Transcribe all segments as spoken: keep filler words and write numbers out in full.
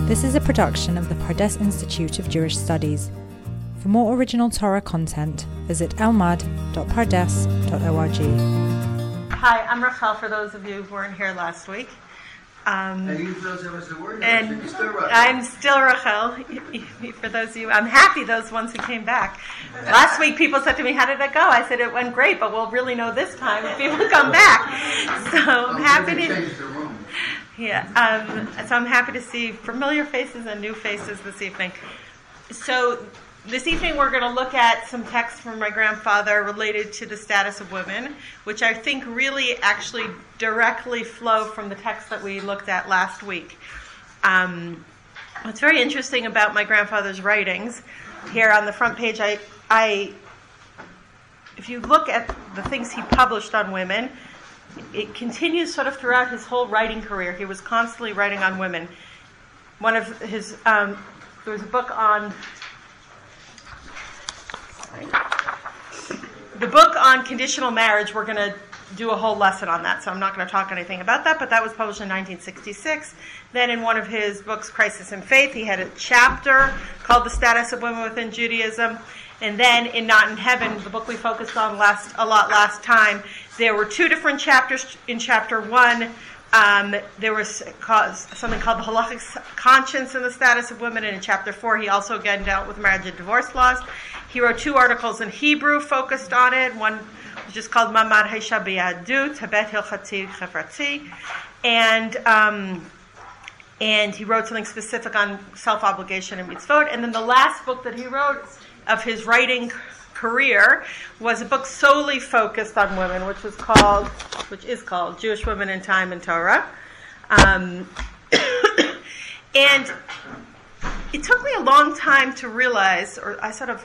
This is a production of the Pardes Institute of Jewish Studies. For more original Torah content, visit elmad dot pardes dot org. Hi, I'm Rachel, for those of you who weren't here last week. Um, and you for those of us who weren't and here, still Rachel. I'm still Rachel. For those of you, I'm happy those ones who came back. Last week people said to me, how did it go? I said, it went great, but we'll really know this time if people come back. So I'm I'm happy to to... change the room. Yeah, um, so I'm happy to see familiar faces and new faces this evening. So this evening we're going to look at some texts from my grandfather related to the status of women, which I think really actually directly flow from the text that we looked at last week. Um, what's very interesting about my grandfather's writings, here on the front page, I, I, if you look at the things he published on women, it continues sort of throughout his whole writing career. He was constantly writing on women. One of his, um, there was a book on, sorry, the book on conditional marriage. We're going to do a whole lesson on that, so I'm not going to talk anything about that, but that was published in nineteen sixty-six. Then in one of his books, Crisis in Faith, he had a chapter called The Status of Women Within Judaism. And then in Not in Heaven, the book we focused on last a lot last time, there were two different chapters. In chapter one, um, there was called, something called the halachic conscience and the status of women. And in chapter four, he also again dealt with marriage and divorce laws. He wrote two articles in Hebrew focused on it. One was just called Mamad Haisha B'Yahadut, Hebet Hilchati Chavrati. And... Um, And he wrote something specific on self-obligation and mitzvot. And then the last book that he wrote of his writing career was a book solely focused on women, which was called, which is called Jewish Women in Time and Torah. Um, and it took me a long time to realize, or I sort of,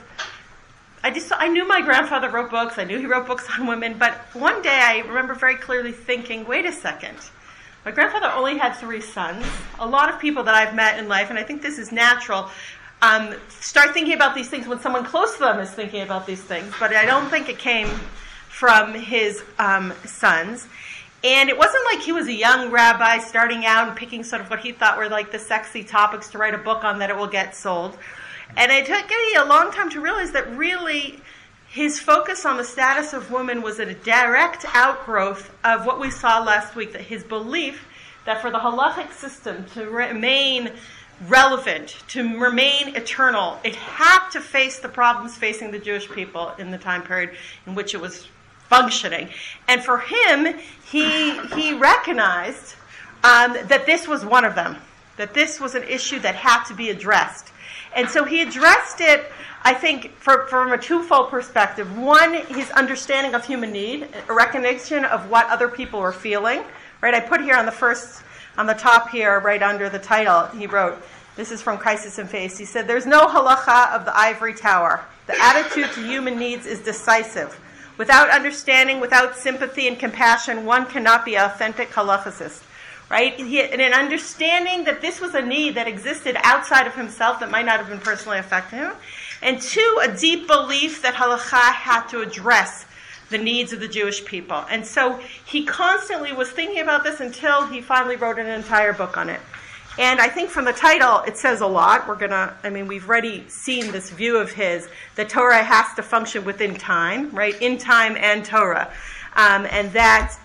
I just, I knew my grandfather wrote books. I knew he wrote books on women. But one day I remember very clearly thinking, wait a second. My grandfather only had three sons. A lot of people that I've met in life, and I think this is natural, um, start thinking about these things when someone close to them is thinking about these things. But I don't think it came from his um, sons. And it wasn't like he was a young rabbi starting out and picking sort of what he thought were like the sexy topics to write a book on that it will get sold. And it took me a long time to realize that really his focus on the status of women was a direct outgrowth of what we saw last week, that his belief that for the halachic system to remain relevant, to remain eternal, it had to face the problems facing the Jewish people in the time period in which it was functioning. And for him, he he recognized um, that this was one of them, that this was an issue that had to be addressed. And so he addressed it, I think, for, from a twofold perspective. One, his understanding of human need, a recognition of what other people were feeling. Right? I put here on the first, on the top here, right under the title, he wrote, this is from Crisis in Faith. He said, there's no halacha of the ivory tower. The attitude to human needs is decisive. Without understanding, without sympathy and compassion, one cannot be an authentic halachicist. Right? He, and an understanding that this was a need that existed outside of himself that might not have been personally affecting him. And two, a deep belief that halakha had to address the needs of the Jewish people. And so he constantly was thinking about this until he finally wrote an entire book on it. And I think from the title, it says a lot. We're going to, I mean, we've already seen this view of his, that Torah has to function within time, right? In time and Torah. Um, and that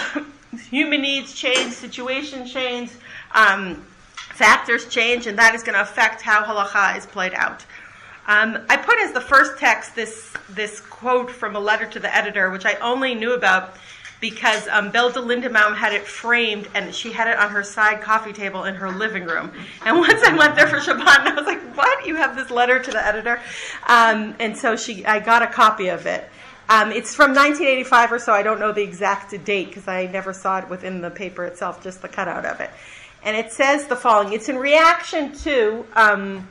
human needs change, situation change, um, factors change, and that is going to affect how halakha is played out. Um, I put as the first text this this quote from a letter to the editor, which I only knew about because um, Belda Lindebaum had it framed, and she had it on her side coffee table in her living room. And once I went there for Shabbat, and I was like, what? You have this letter to the editor? Um, and so she, I got a copy of it. Um, it's from nineteen eighty-five or so. I don't know the exact date because I never saw it within the paper itself, just the cutout of it. And it says the following. It's in reaction to, um,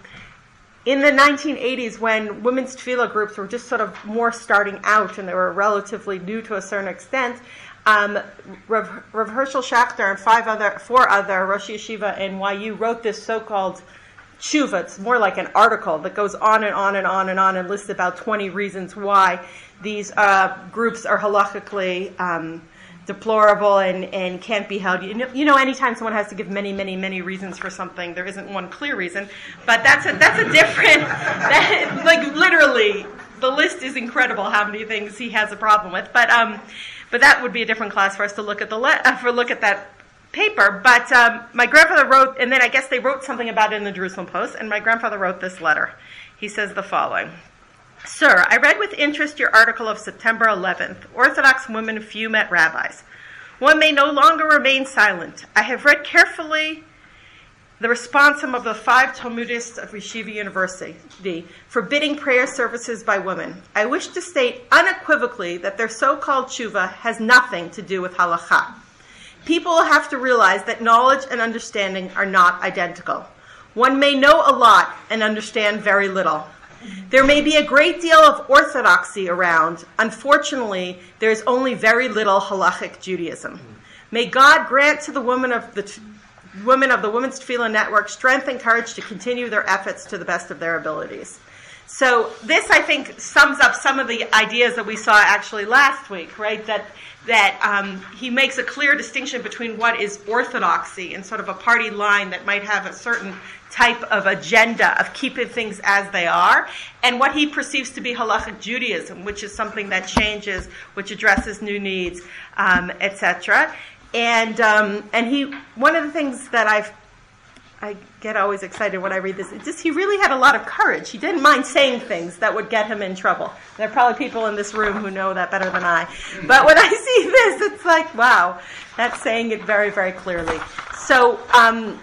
in the nineteen eighties, when women's tefillah groups were just sort of more starting out and they were relatively new to a certain extent, um, Rav, Rav Hershel Schachter and five other, four other Rosh Yeshiva N Y U wrote this so-called tshuva. It's more like an article that goes on and on and on and on and lists about twenty reasons why these uh, groups are halachically um, deplorable and, and can't be held. You know, you know, anytime someone has to give many, many, many reasons for something, there isn't one clear reason. But that's a that's a different, that, like literally, the list is incredible how many things he has a problem with. But um, but that would be a different class for us to look at the le- uh, for look at that paper. But um, my grandfather wrote, and then I guess they wrote something about it in the Jerusalem Post, and my grandfather wrote this letter. He says the following. Sir, I read with interest your article of September eleventh, Orthodox Women Few Met Rabbis. One may no longer remain silent. I have read carefully the responsum of the five Talmudists of Yeshiva University forbidding prayer services by women. I wish to state unequivocally that their so-called tshuva has nothing to do with halakha. People have to realize that knowledge and understanding are not identical. One may know a lot and understand very little. There may be a great deal of orthodoxy around. Unfortunately, there is only very little halachic Judaism. May God grant to the women of the t- women of the Women's Tefillah Network strength and courage to continue their efforts to the best of their abilities. So this, I think, sums up some of the ideas that we saw actually last week, right? That that um, he makes a clear distinction between what is orthodoxy and sort of a party line that might have a certain type of agenda of keeping things as they are, and what he perceives to be halachic Judaism, which is something that changes, which addresses new needs, um, et cetera. And um, and he, one of the things that I've I get always excited when I read this. It just he really had a lot of courage. He didn't mind saying things that would get him in trouble. There are probably people in this room who know that better than I. But when I see this, it's like, wow, that's saying it very, very clearly. So um,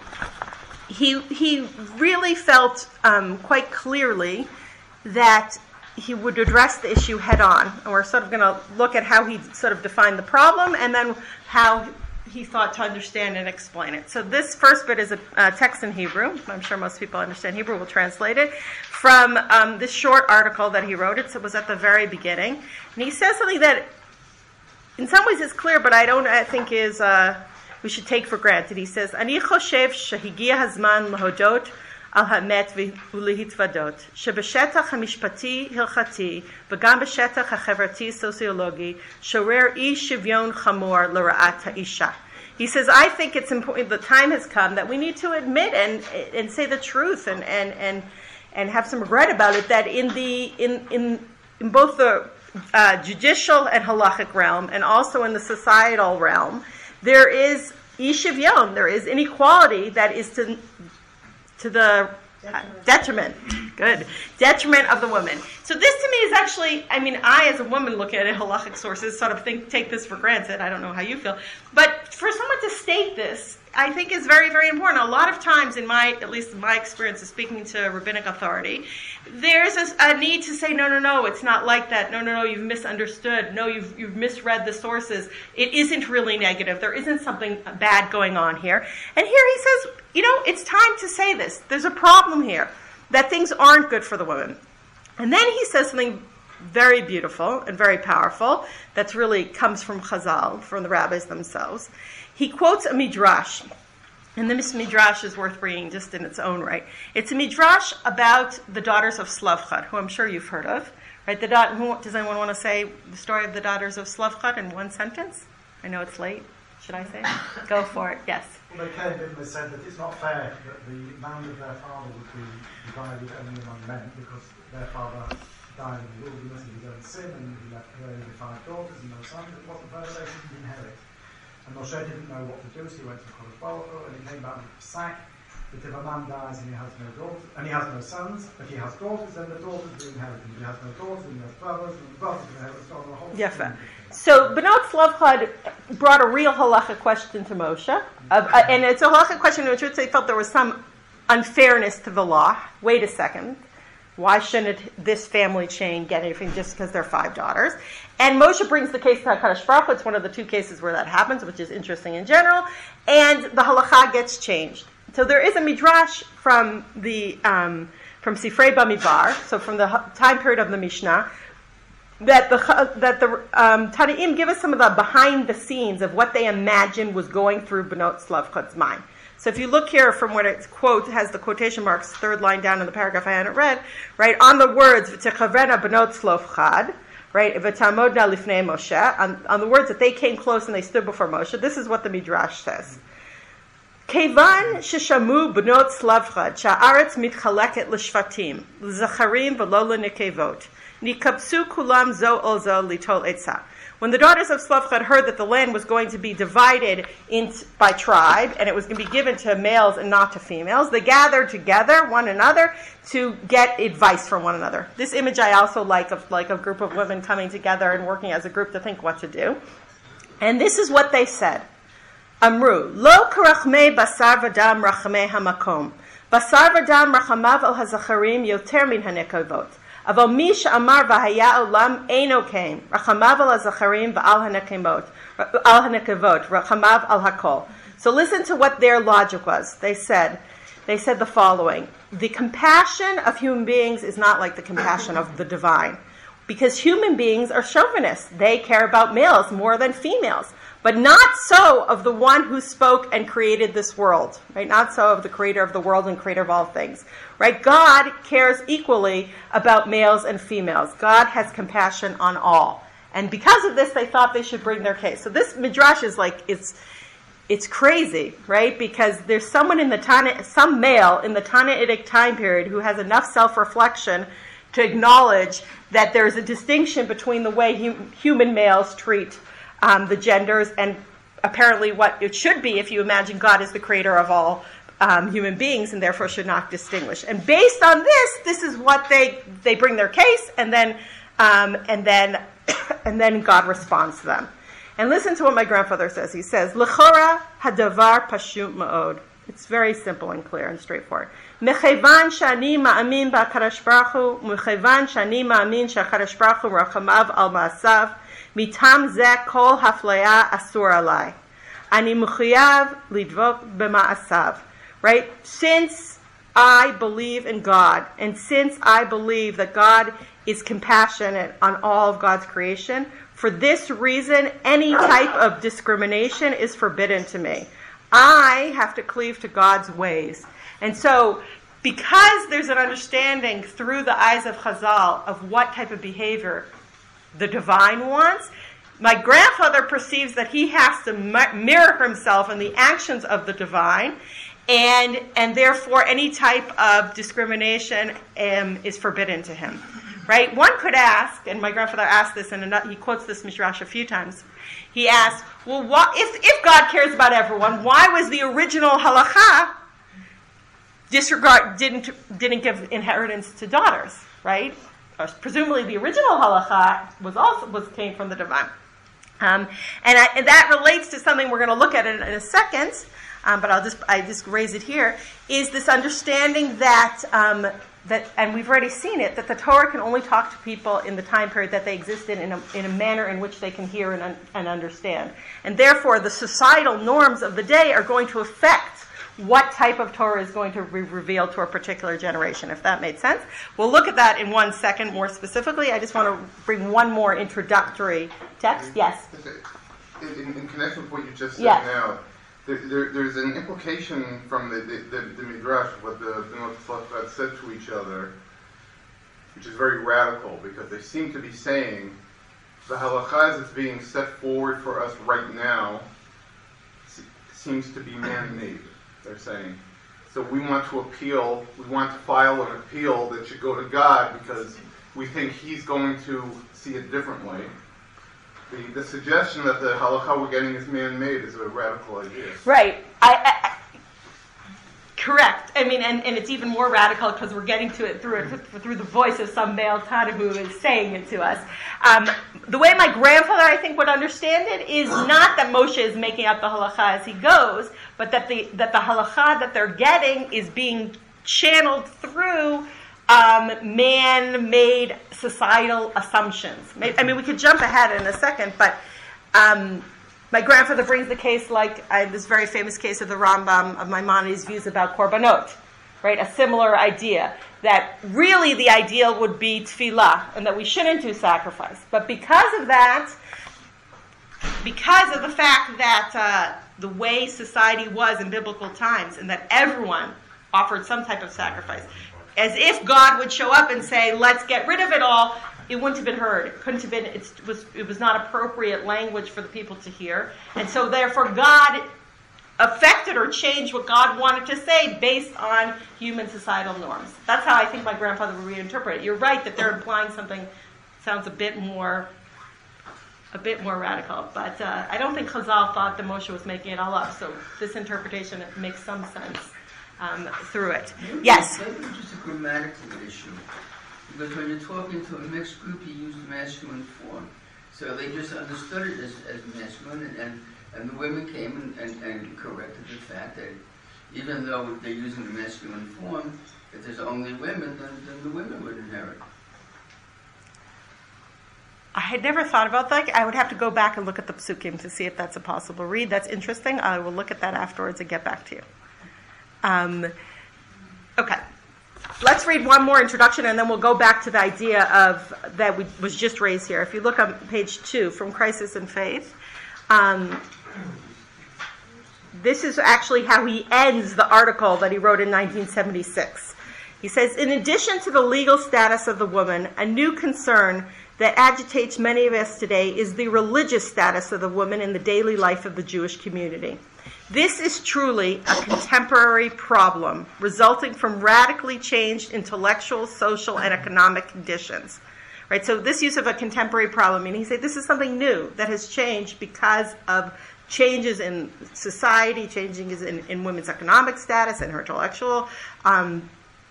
he he really felt um, quite clearly that he would address the issue head on. And we're sort of going to look at how he sort of defined the problem and then how he thought to understand and explain it. So this first bit is a uh, text in Hebrew. I'm sure most people understand Hebrew. We'll translate it from um, this short article that he wrote. It was at the very beginning. And he says something that in some ways is clear, but I don't I think is uh, we should take for granted. He says, Ani choshev shehigia hazman lahodot al hamet v'lehitvadot shebeshetach hamishpati hilchati v'gam beshetach hachevrati sociologi shorer I shivyon chamor l'ra'at ha'isha. He says, I think it's important, the time has come that we need to admit and and say the truth and and and, and have some regret about it, that in the in in, in both the uh, judicial and halachic realm and also in the societal realm, there is ishivyon, there is inequality that is to to the uh, detriment, good, detriment of the woman. So this to me is actually, I mean, I as a woman look at it, halachic sources sort of think, take this for granted. I don't know how you feel. But for someone to state this, I think is very, very important. A lot of times in my, at least in my experience of speaking to rabbinic authority, there's a, a need to say, no, no, no, it's not like that. No, no, no, you've misunderstood. No, you've, you've misread the sources. It isn't really negative. There isn't something bad going on here. And here he says, you know, it's time to say this. There's a problem here, that things aren't good for the women. And then he says something very beautiful and very powerful that really comes from Chazal, from the rabbis themselves. He quotes a midrash, and this midrash is worth reading just in its own right. It's a midrash about the daughters of Slavchad, who I'm sure you've heard of, right? The da- who, does anyone want to say the story of the daughters of Slavchad in one sentence? I know it's late. Should I say it? Go for it. Yes. Well, they came in and said that it's not fair that the land of their father would be divided only among men because their father died in the wilderness and he was in sin and he left her with five daughters and no sons. It wasn't fair that they shouldn't inherit. And Moshe didn't know what to do, so he went to Kodesh Baruch and he came back with a sack that if a man dies and he has no daughters, and he has no sons, if he has daughters, then the daughters will inherit. If he has no daughters, then he has brothers, and the brothers will inherit. So the whole yeah, thing. So Benot Slavchad brought a real halacha question to Moshe, uh, uh, and it's a halacha question in which they felt there was some unfairness to the law. Wait a second. Why shouldn't this family chain get anything just because they're five daughters? And Moshe brings the case to HaKadosh Baruch Hu. It's one of the two cases where that happens, which is interesting in general. And the halacha gets changed. So there is a midrash from the um, from Sifrei Bamidbar, so from the time period of the Mishnah, that the that the um, Tanaim give us some of the behind the scenes of what they imagined was going through Benot Slavchad's mind. So if you look here from what it's quote has the quotation marks, third line down in the paragraph I hadn't read, right on the words V'techavena Benot Slavchad, right? V'tamodna lifnei Moshe, on, on the words that they came close and they stood before Moshe. This is what the Midrash says. Kevan sheshamu bnot Slavchad, sha'aretz mitchaleket l'shvatim, l'zacharim v'lo l'nekevot, nikapsu kulam zo ol zo litol etzah. When the daughters of Slavchad heard that the land was going to be divided in, by tribe, and it was going to be given to males and not to females, they gathered together, one another, to get advice from one another. This image I also like of like a group of women coming together and working as a group to think what to do. And this is what they said. Amru, lo karachmei basar v'dam rachmei hamakom. Basar v'dam rachamav al hazacharim yoter min hanekavot. Aval mi she'amar v'haya olam eino kaim. Rachamav al hazacharim v'al hanekavot. Al hanekavot. Rachamav al hakol. So listen to what their logic was. They said, they said the following. The compassion of human beings is not like the compassion of the divine. Because human beings are chauvinists. They care about males more than females. But not so of the one who spoke and created this world, right? Not so of the creator of the world and creator of all things, right? God cares equally about males and females. God has compassion on all. And because of this, they thought they should bring their case. So this midrash is like, it's it's crazy, right? Because there's someone in the Tana, some male in the Tannaitic time period who has enough self-reflection to acknowledge that there's a distinction between the way hum, human males treat Um, the genders, and apparently what it should be if you imagine God is the creator of all um, human beings and therefore should not distinguish. And based on this, this is what they they bring their case, and then um, and then and then God responds to them. And listen to what my grandfather says. He says, "L'chora hadavar pashut ma'od." It's very simple and clear and straightforward. Mechevan shani ma'amin ba'Akadosh Baruch Hu, mechevan shani ma'amin she'Akadosh Baruch Hu rachamav al ma'asav. Mitam zeh kol haflaya asur alai. Ani mechuyav lidvok b'ma'asav. Right? Since I believe in God, and since I believe that God is compassionate on all of God's creation, for this reason, any type of discrimination is forbidden to me. I have to cleave to God's ways. And so, because there's an understanding through the eyes of Chazal of what type of behavior the divine wants, my grandfather perceives that he has to mirror himself in the actions of the divine, and and therefore any type of discrimination um, is forbidden to him. Right? One could ask, and my grandfather asked this, and he quotes this midrash a few times. He asked, well, what, if if God cares about everyone, why was the original halacha disregard didn't didn't give inheritance to daughters? Right? Presumably, the original halacha was also was came from the divine, um, and, I, and that relates to something we're going to look at in, in a second. Um, but I'll just I just raise it here. Is this understanding that um, that, and we've already seen it, that the Torah can only talk to people in the time period that they existed in a in a manner in which they can hear and un, and understand, and therefore the societal norms of the day are going to affect what type of Torah is going to be revealed to a particular generation, if that made sense. We'll look at that in one second more specifically. I just want to bring one more introductory text. Yes? In, in connection with what you just said yes. now, there, there, there's an implication from the, the, the, the Midrash, what the Bnot Slavchad said to each other, which is very radical, because they seem to be saying the halakha that's being set forward for us right now seems to be man-made. They're saying. So we want to appeal, we want to file an appeal that should go to God because we think He's going to see it differently. The, the suggestion that the halakha we're getting is man-made is a radical idea. Right. I, I, correct. I mean, and, and it's even more radical because we're getting to it through it, through the voice of some male Tana who is saying it to us. Um, the way my grandfather, I think, would understand it is not that Moshe is making up the halakha as he goes, but that the that the halakha that they're getting is being channeled through um, man-made societal assumptions. I mean, we could jump ahead in a second, but um, my grandfather brings the case like uh, this very famous case of the Rambam of Maimonides' views about korbanot, right? A similar idea that really the ideal would be tefillah and that we shouldn't do sacrifice. But because of that, because of the fact that uh, the way society was in biblical times and that everyone offered some type of sacrifice, as if God would show up and say, let's get rid of it all, it wouldn't have been heard. It couldn't have been. It was it was not appropriate language for the people to hear, and so therefore God affected or changed what God wanted to say based on human societal norms. That's how I think my grandfather would reinterpret it. You're right that they're implying something sounds a bit more. A bit more radical, but uh, I don't think Chazal thought that Moshe was making it all up. So this interpretation makes some sense um, through it. Maybe, yes. Maybe it's just a grammatical issue, because when you're talking to a mixed group, you use the masculine form. So they just understood it as, as masculine, and, and and the women came and, and, and corrected the fact that even though they're using the masculine form, if there's only women, then, then the women would inherit. I had never thought about that. I would have to go back and look at the psukim to see if that's a possible read. That's interesting. I will look at that afterwards and get back to you. Um, okay. Let's read one more introduction, and then we'll go back to the idea of that we, was just raised here. If you look on page two, From Crisis and Faith, um, this is actually how he ends the article that he wrote in nineteen seventy-six. He says, in addition to the legal status of the woman, a new concern that agitates many of us today is the religious status of the woman in the daily life of the Jewish community. This is truly a contemporary problem resulting from radically changed intellectual, social, and economic conditions. Right? So this use of a contemporary problem, meaning he said this is something new that has changed because of changes in society, changes in, in women's economic status and her intellectual um,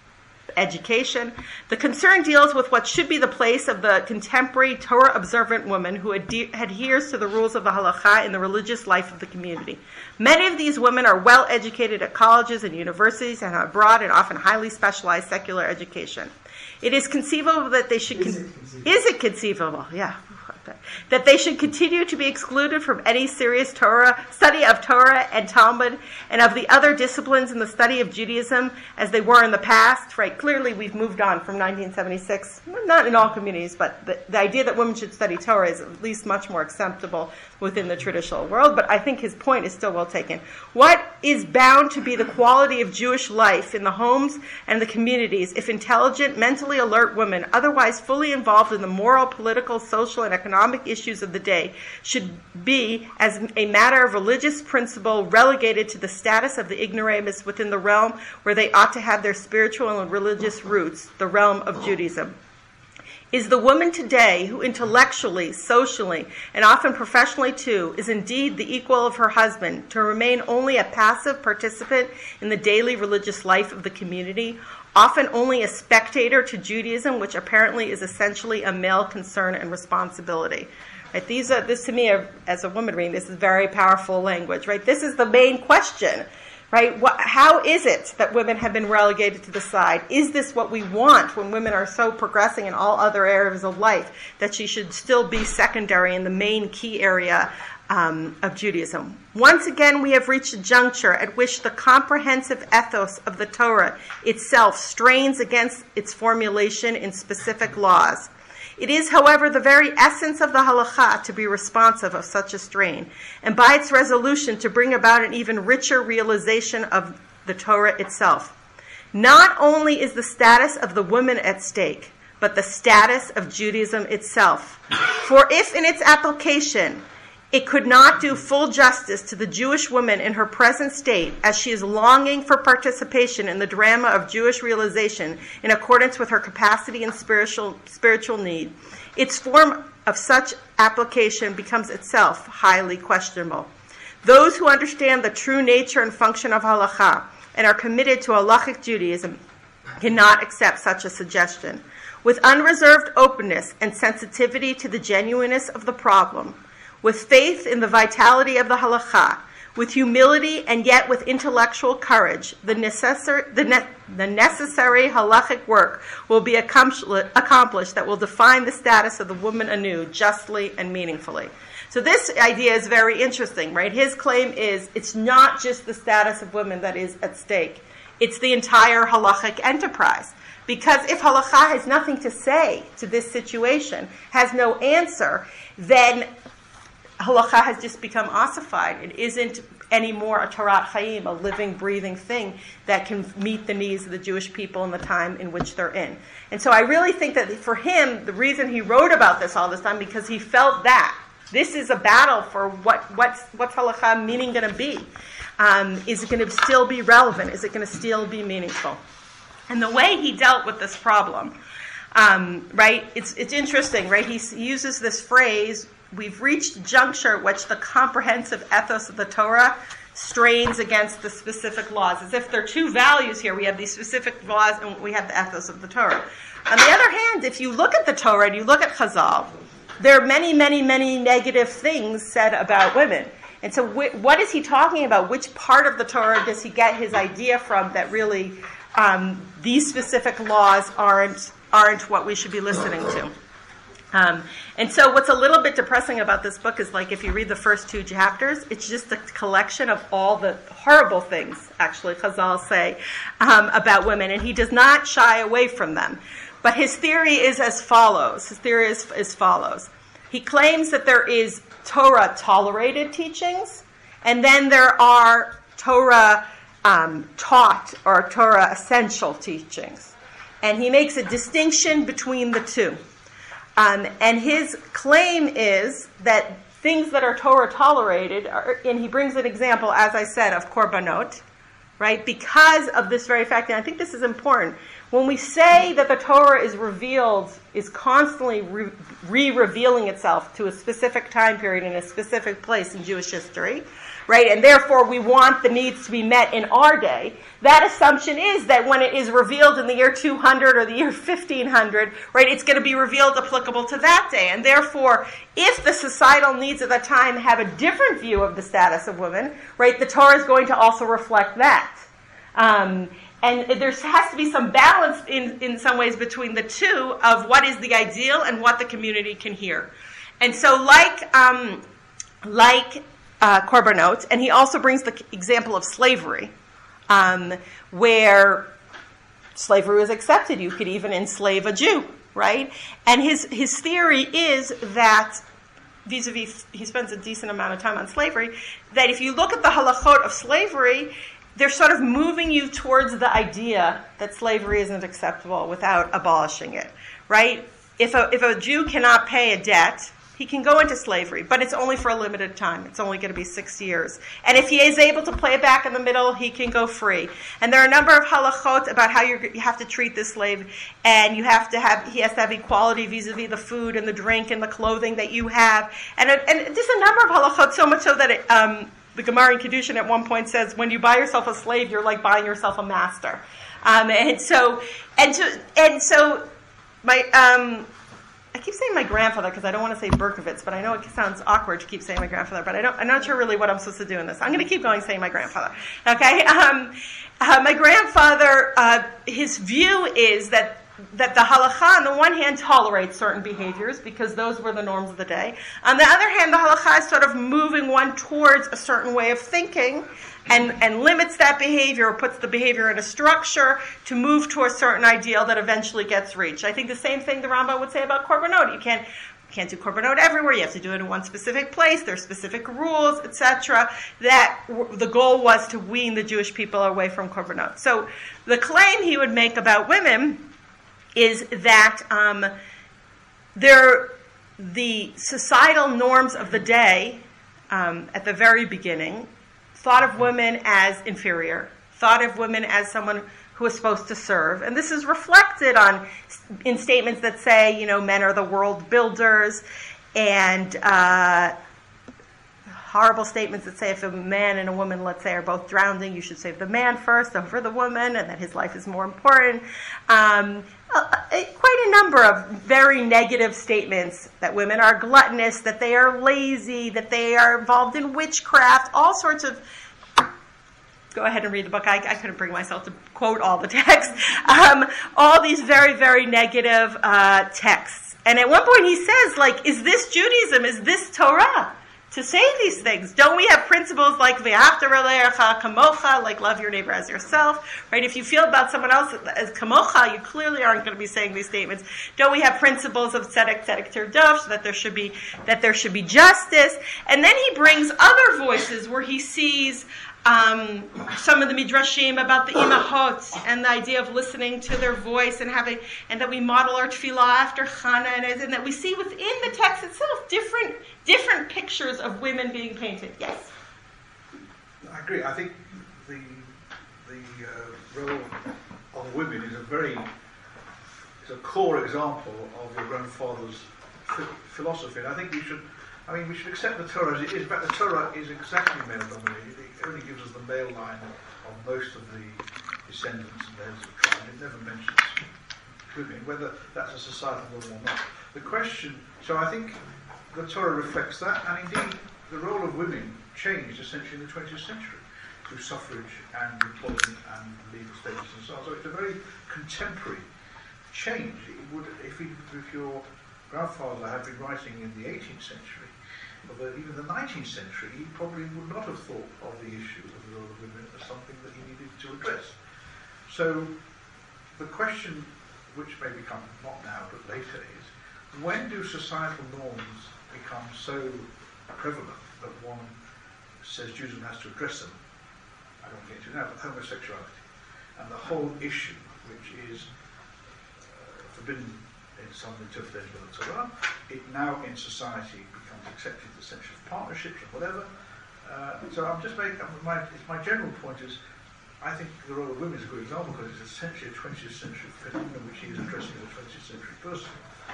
education. The concern deals with what should be the place of the contemporary Torah-observant woman who ad- adheres to the rules of the halakha in the religious life of the community. Many of these women are well educated at colleges and universities and have broad and often highly specialized secular education. It is conceivable that they should... Con- is, it conceivable? is it conceivable? Yeah. That they should continue to be excluded from any serious Torah study of Torah and Talmud and of the other disciplines in the study of Judaism as they were in the past. Right? Clearly, we've moved on from nineteen seventy-six. Not in all communities, but the, the idea that women should study Torah is at least much more acceptable within the traditional world. But I think his point is still well taken. What is bound to be the quality of Jewish life in the homes and the communities if intelligent, mentally alert women, otherwise fully involved in the moral, political, social, and economic issues of the day, should be, as a matter of religious principle, relegated to the status of the ignoramus within the realm where they ought to have their spiritual and religious roots, the realm of Judaism? Is the woman today who intellectually, socially, and often professionally too, is indeed the equal of her husband, to remain only a passive participant in the daily religious life of the community, often only a spectator to Judaism, which apparently is essentially a male concern and responsibility? Right? These are, this to me, are, as a woman reading, this is very powerful language. Right? This is the main question. Right? What, how is it that women have been relegated to the side? Is this what we want when women are so progressing in all other areas of life that she should still be secondary in the main key area um, of Judaism? Once again, we have reached a juncture at which the comprehensive ethos of the Torah itself strains against its formulation in specific laws. It is, however, the very essence of the halakha to be responsive of such a strain, and by its resolution to bring about an even richer realization of the Torah itself. Not only is the status of the woman at stake, but the status of Judaism itself. For if in its application it could not do full justice to the Jewish woman in her present state, as she is longing for participation in the drama of Jewish realization in accordance with her capacity and spiritual spiritual need, its form of such application becomes itself highly questionable. Those who understand the true nature and function of halakha and are committed to halachic Judaism cannot accept such a suggestion. With unreserved openness and sensitivity to the genuineness of the problem, with faith in the vitality of the halakha, with humility and yet with intellectual courage, the necessary, the, ne- the necessary halachic work will be accomplished that will define the status of the woman anew, justly and meaningfully. So this idea is very interesting, right? His claim is it's not just the status of women that is at stake. It's the entire halachic enterprise. Because if halakha has nothing to say to this situation, has no answer, then halacha has just become ossified. It isn't anymore a Torat Chaim, a living, breathing thing that can meet the needs of the Jewish people in the time in which they're in. And so I really think that for him, the reason he wrote about this all this time, because he felt that this is a battle for what what's what's halacha meaning going to be. Um, is it going to still be relevant? Is it going to still be meaningful? And the way he dealt with this problem, um, right? It's it's interesting, right? He, he uses this phrase: "We've reached a juncture at which the comprehensive ethos of the Torah strains against the specific laws." As if there are two values here. We have these specific laws, and we have the ethos of the Torah. On the other hand, if you look at the Torah and you look at Chazal, there are many, many, many negative things said about women. And so wh- what is he talking about? Which part of the Torah does he get his idea from that really um, these specific laws aren't aren't what we should be listening to? Um, and so what's a little bit depressing about this book is, like, if you read the first two chapters, it's just a collection of all the horrible things, actually, Chazal say um, about women. And he does not shy away from them. But his theory is as follows. His theory is as follows. He claims that there is Torah-tolerated teachings, and then there are Torah um, taught or Torah essential teachings. And he makes a distinction between the two. Um, and his claim is that things that are Torah tolerated, are, and he brings an example, as I said, of korbanot, right? Because of this very fact, and I think this is important. When we say that the Torah is revealed, is constantly re- re-revealing itself to a specific time period in a specific place in Jewish history, right? And therefore we want the needs to be met in our day, that assumption is that when it is revealed in the year two hundred or the year fifteen hundred, right, it's going to be revealed applicable to that day. And therefore, if the societal needs at that time have a different view of the status of women, right, the Torah is going to also reflect that. Um, And there has to be some balance in, in some ways between the two of what is the ideal and what the community can hear. And so like um, like uh, korbanot, and he also brings the example of slavery, um, where slavery was accepted. You could even enslave a Jew, right? And his, his theory is that, vis-a-vis, he spends a decent amount of time on slavery, that if you look at the halachot of slavery, they're sort of moving you towards the idea that slavery isn't acceptable without abolishing it, right? If a, if a Jew cannot pay a debt, he can go into slavery, but it's only for a limited time. It's only going to be six years. And if he is able to play it back in the middle, he can go free. And there are a number of halachot about how you're, you have to treat this slave, and you have to have, he has to have equality vis-a-vis the food and the drink and the clothing that you have. And, and just a number of halachot, so much so that it, um, the Gemara in Kedushin at one point says, when you buy yourself a slave, you're like buying yourself a master. Um, and so, and so, and so, my, um, I keep saying my grandfather because I don't want to say Berkovitz, but I know it sounds awkward to keep saying my grandfather, but I don't, I'm not sure really what I'm supposed to do in this. I'm going to keep going saying my grandfather. Okay? Um, uh, my grandfather, uh, his view is that that the halakha, on the one hand, tolerates certain behaviors because those were the norms of the day. On the other hand, the halakha is sort of moving one towards a certain way of thinking and, and limits that behavior or puts the behavior in a structure to move to a certain ideal that eventually gets reached. I think the same thing the Rambam would say about korbanot. You can't You can't do korbanot everywhere. You have to do it in one specific place. There are specific rules, et cetera. That w- the goal was to wean the Jewish people away from korbanot. So the claim he would make about women is that um, there, the societal norms of the day, um, at the very beginning, thought of women as inferior, thought of women as someone who is supposed to serve. And this is reflected on in statements that say, you know, men are the world builders, and uh, horrible statements that say if a man and a woman, let's say, are both drowning, you should save the man first over the woman, and that his life is more important. Um, uh, quite a number of very negative statements that women are gluttonous, that they are lazy, that they are involved in witchcraft, all sorts of... Go ahead and read the book. I, I couldn't bring myself to quote all the text. Um, all these very, very negative uh, texts. And at one point he says, like, is this Judaism? Is this Torah? to say these things? Don't we have principles like v'ahavta l'reacha kamocha, like love your neighbor as yourself, right? If you feel about someone else as kamocha, you clearly aren't going to be saying these statements. Don't we have principles of tzedek, tzedek tirdof, so that there should be that there should be justice? And then he brings other voices where he sees Um, some of the midrashim about the imahot and the idea of listening to their voice and having, and that we model our tefillah after Chana, and, and that we see within the text itself different different pictures of women being painted. Yes, I agree. I think the the uh, role of women is a very it's a core example of your grandfather's ph- philosophy, and I think we should. I mean, we should accept the Torah as it is. In fact, the Torah is exactly male-dominated. It only gives us the male line of most of the descendants and the heads of the tribe. It never mentions women, whether that's a societal norm or not. The question, so I think the Torah reflects that, and indeed the role of women changed essentially in the twentieth century through suffrage and employment and legal status and so on. So it's a very contemporary change. It would, if, he, if your grandfather had been writing in the eighteenth century, or the, even the nineteenth century, he probably would not have thought of the issue of the role of women as something that he needed to address. So the question, which may become not now but later, is when do societal norms become so prevalent that one says Judaism has to address them? I don't get into now, but homosexuality and the whole issue, which is uh, forbidden in some interpretation of the Torah, it now in society becomes accepted essentially of partnerships or whatever. Uh, so I'm just making, my, my general point is, I think the role of women is a good example because it's essentially a twentieth century phenomenon which he is addressing as a twentieth century person.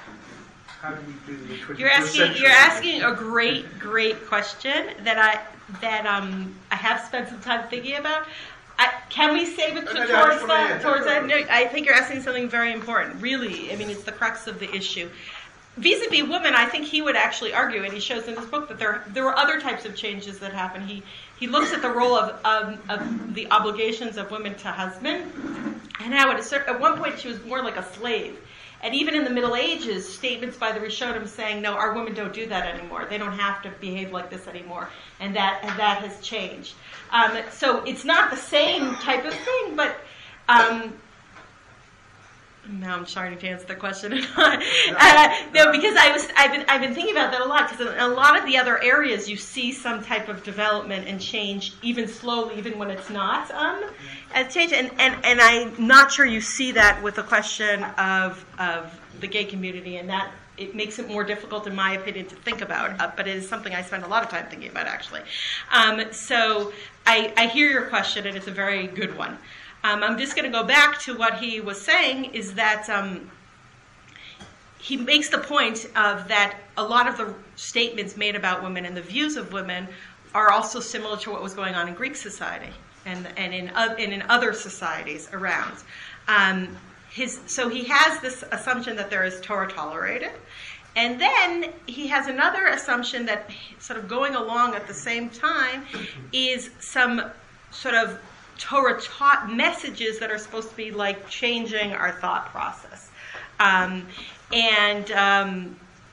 How do we do the twenty-first you're asking century? you're asking a great great question that I that um I have spent some time thinking about. I, can we save it to, no, no, towards no, that? yeah, Towards no, that? no. No, I think you're asking something very important. Really, I mean, it's the crux of the issue. Vis-a-vis women, I think he would actually argue, and he shows in his book that there there were other types of changes that happened. He he looks at the role of um, of the obligations of women to husband, and how at a certain, at one point she was more like a slave. And even in the Middle Ages, statements by the Rishonim saying, no, our women don't do that anymore. They don't have to behave like this anymore. And that and that has changed. Um, so it's not the same type of thing, but um, now I'm starting to answer the question. uh, no, because I was I've been I've been thinking about that a lot, because in a lot of the other areas you see some type of development and change, even slowly, even when it's not um, a change. And, and and I'm not sure you see that with the question of of the gay community, and that it makes it more difficult, in my opinion, to think about. Uh, but it is something I spend a lot of time thinking about, actually. Um, so I, I hear your question, and it's a very good one. Um, I'm just going to go back to what he was saying, is that um, he makes the point of that a lot of the statements made about women and the views of women are also similar to what was going on in Greek society and, and, in, uh, and in other societies around. Um, his, so he has this assumption that there is Torah tolerated, and then he has another assumption that sort of going along at the same time is some sort of Torah taught messages that are supposed to be like changing our thought process, um, and um,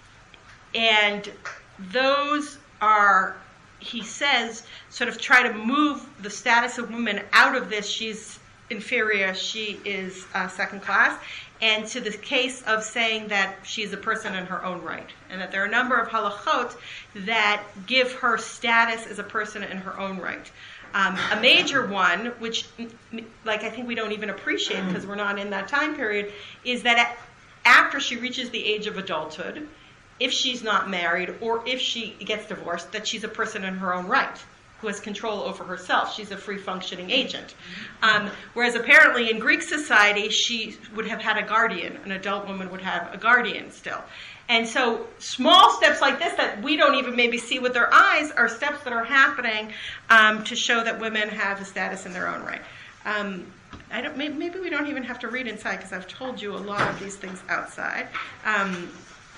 and those are, he says, sort of try to move the status of women out of this. She's inferior. She is uh, second class. And to the case of saying that she is a person in her own right, and that there are a number of halachot that give her status as a person in her own right. Um, a major one, which, like, I think we don't even appreciate because we're not in that time period, is that after she reaches the age of adulthood, if she's not married or if she gets divorced, that she's a person in her own right who has control over herself. She's a free functioning agent. Um, whereas apparently in Greek society, she would have had a guardian. An adult woman would have a guardian still. And so small steps like this that we don't even maybe see with our eyes are steps that are happening um, to show that women have a status in their own right. Um, I don't, maybe we don't even have to read inside because I've told you a lot of these things outside. Um,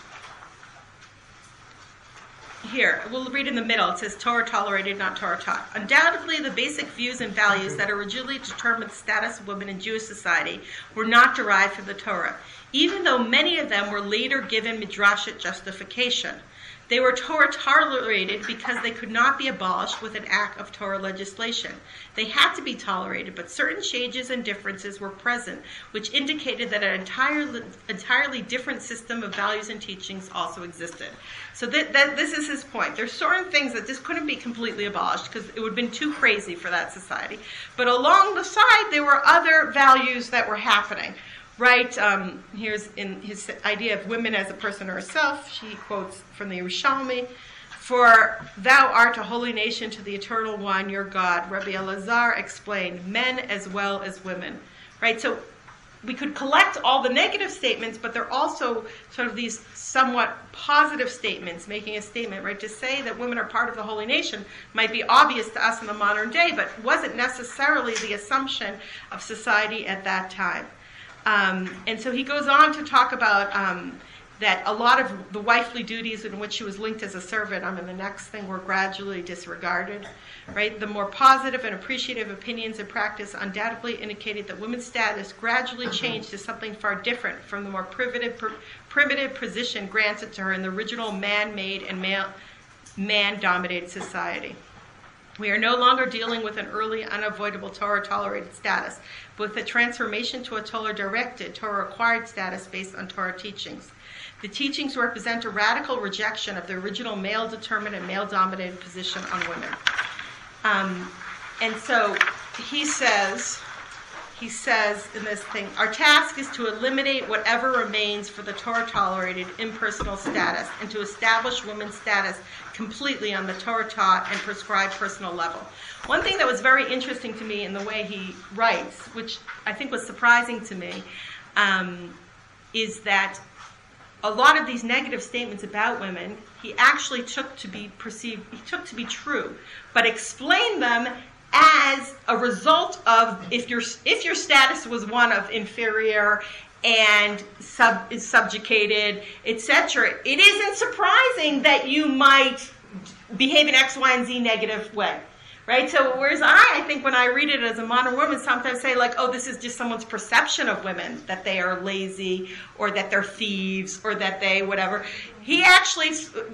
Here, we'll read in the middle. It says, Torah tolerated, not Torah taught. Undoubtedly, the basic views and values that originally determined the status of women in Jewish society were not derived from the Torah, even though many of them were later given midrashic justification. They were Torah tolerated because they could not be abolished with an act of Torah legislation. They had to be tolerated, but certain changes and differences were present, which indicated that an entirely, entirely different system of values and teachings also existed. So th- that, this is his point. There's certain things that this couldn't be completely abolished because it would have been too crazy for that society. But along the side, there were other values that were happening. Right, um, here's in his idea of women as a person or herself, she quotes from the Yerushalmi, "For thou art a holy nation to the eternal one, your God." Rabbi Elazar explained, men as well as women. Right, so we could collect all the negative statements, but they're also sort of these somewhat positive statements, making a statement, right? To say that women are part of the holy nation might be obvious to us in the modern day, but wasn't necessarily the assumption of society at that time. Um, and so he goes on to talk about um, that a lot of the wifely duties in which she was linked as a servant, I mean, the next thing were gradually disregarded, right? The more positive and appreciative opinions and practice undoubtedly indicated that women's status gradually changed to something far different from the more primitive, pr- primitive position granted to her in the original man-made and male, man-dominated society. We are no longer dealing with an early, unavoidable Torah-tolerated status, but with a transformation to a Torah-directed, Torah-acquired status based on Torah teachings. The teachings represent a radical rejection of the original male-determined and male-dominated position on women. Um, and so he says, he says in this thing, our task is to eliminate whatever remains for the Torah-tolerated impersonal status and to establish women's status completely on the Torah-taught and prescribed personal level. One thing that was very interesting to me in the way he writes, which I think was surprising to me, um, is that a lot of these negative statements about women, he actually took to be perceived, he took to be true, but explained them as a result of if your if your status was one of inferior and sub is subjugated, et cetera. It isn't surprising that you might behave in X, Y, and Z negative way, right? So whereas I, I think when I read it as a modern woman, sometimes say like, oh, this is just someone's perception of women, that they are lazy or that they're thieves or that they whatever. He actually,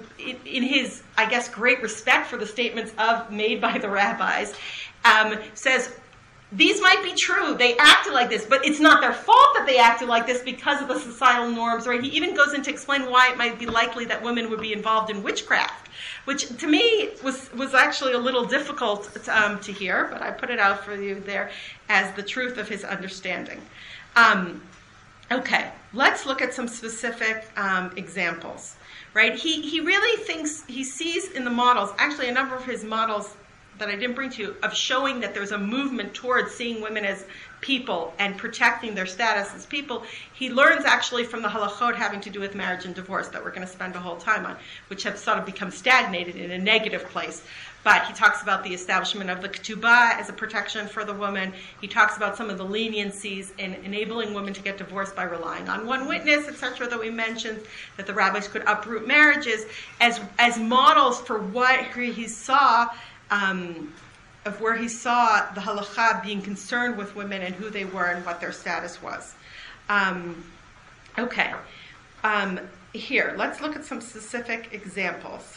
in his, I guess, great respect for the statements of made by the rabbis, um, says, these might be true, they acted like this, but it's not their fault that they acted like this because of the societal norms, right? He even goes in to explain why it might be likely that women would be involved in witchcraft, which to me was, was actually a little difficult um, to hear, but I put it out for you there as the truth of his understanding. Um, okay, let's look at some specific um, examples, right? He, he really thinks, he sees in the models, actually a number of his models that I didn't bring to you, of showing that there's a movement towards seeing women as people and protecting their status as people. He learns actually from the halachot having to do with marriage and divorce that we're going to spend a whole time on, which have sort of become stagnated in a negative place. But he talks about the establishment of the ketubah as a protection for the woman. He talks about some of the leniencies in enabling women to get divorced by relying on one witness, et cetera, that we mentioned, that the rabbis could uproot marriages as, as models for what he saw Um, of where he saw the halakha being concerned with women and who they were and what their status was. Um, okay. Um, here, let's look at some specific examples.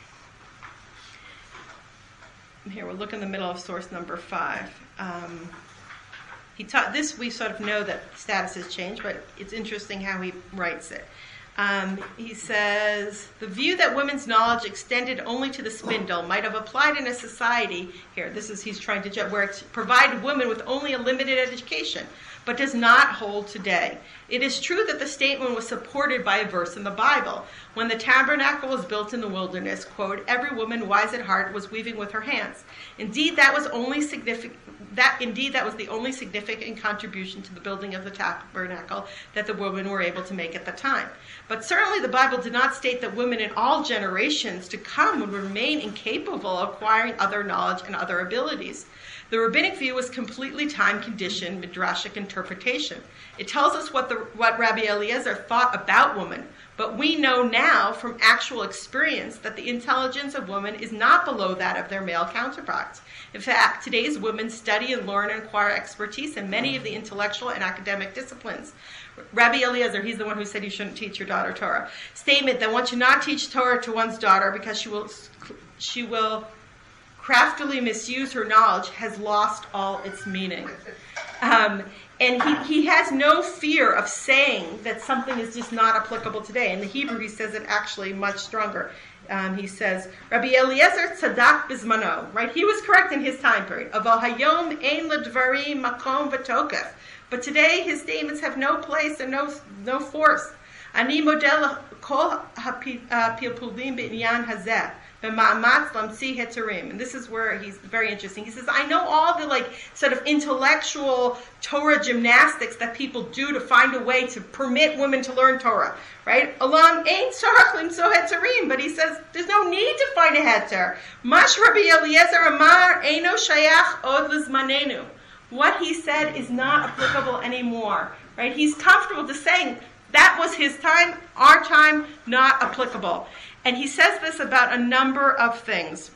Here, we'll look in the middle of source number five. Um, he taught this, we sort of know that status has changed, but it's interesting how he writes it. Um, he says, the view that women's knowledge extended only to the spindle might have applied in a society, here, this is, he's trying to judge, where it provided women with only a limited education, but does not hold today. It is true that the statement was supported by a verse in the Bible. When the tabernacle was built in the wilderness, quote, every woman wise at heart was weaving with her hands. Indeed, that was only significant. That indeed that was the only significant contribution to the building of the tabernacle that the women were able to make at the time. But certainly the Bible did not state that women in all generations to come would remain incapable of acquiring other knowledge and other abilities. The rabbinic view was completely time-conditioned, midrashic interpretation. It tells us what, the, what Rabbi Eliezer thought about women, But we know now from actual experience that the intelligence of women is not below that of their male counterparts. In fact, today's women study and learn and acquire expertise in many of the intellectual and academic disciplines. Rabbi Eliezer, he's the one who said you shouldn't teach your daughter Torah. Statement that one should not teach Torah to one's daughter because she will she will craftily misuse her knowledge has lost all its meaning. Um, and he, he has no fear of saying that something is just not applicable today. In the Hebrew, he says it actually much stronger. Um, he says, Rabbi Eliezer tzadak bizmano, right? He was correct in his time period. Aval hayom ein ledvarim makom v'tokef. But today, his statements have no place and no no force. Ani model kol hapilpulim b'inyan hazeh b'ma'amatz lamtzi heterim. And this is where he's very interesting. He says, I know all the like sort of intellectual Torah gymnastics that people do to find a way to permit women to learn Torah, right? Alam ein tzarach limtzo heterim. But he says there's no need to find a heter. Mash Rabbi Eliezer amar eino shayach od lizmanenu. What he said is not applicable anymore, right? He's comfortable to saying that was his time, our time, not applicable. And he says this about a number of things.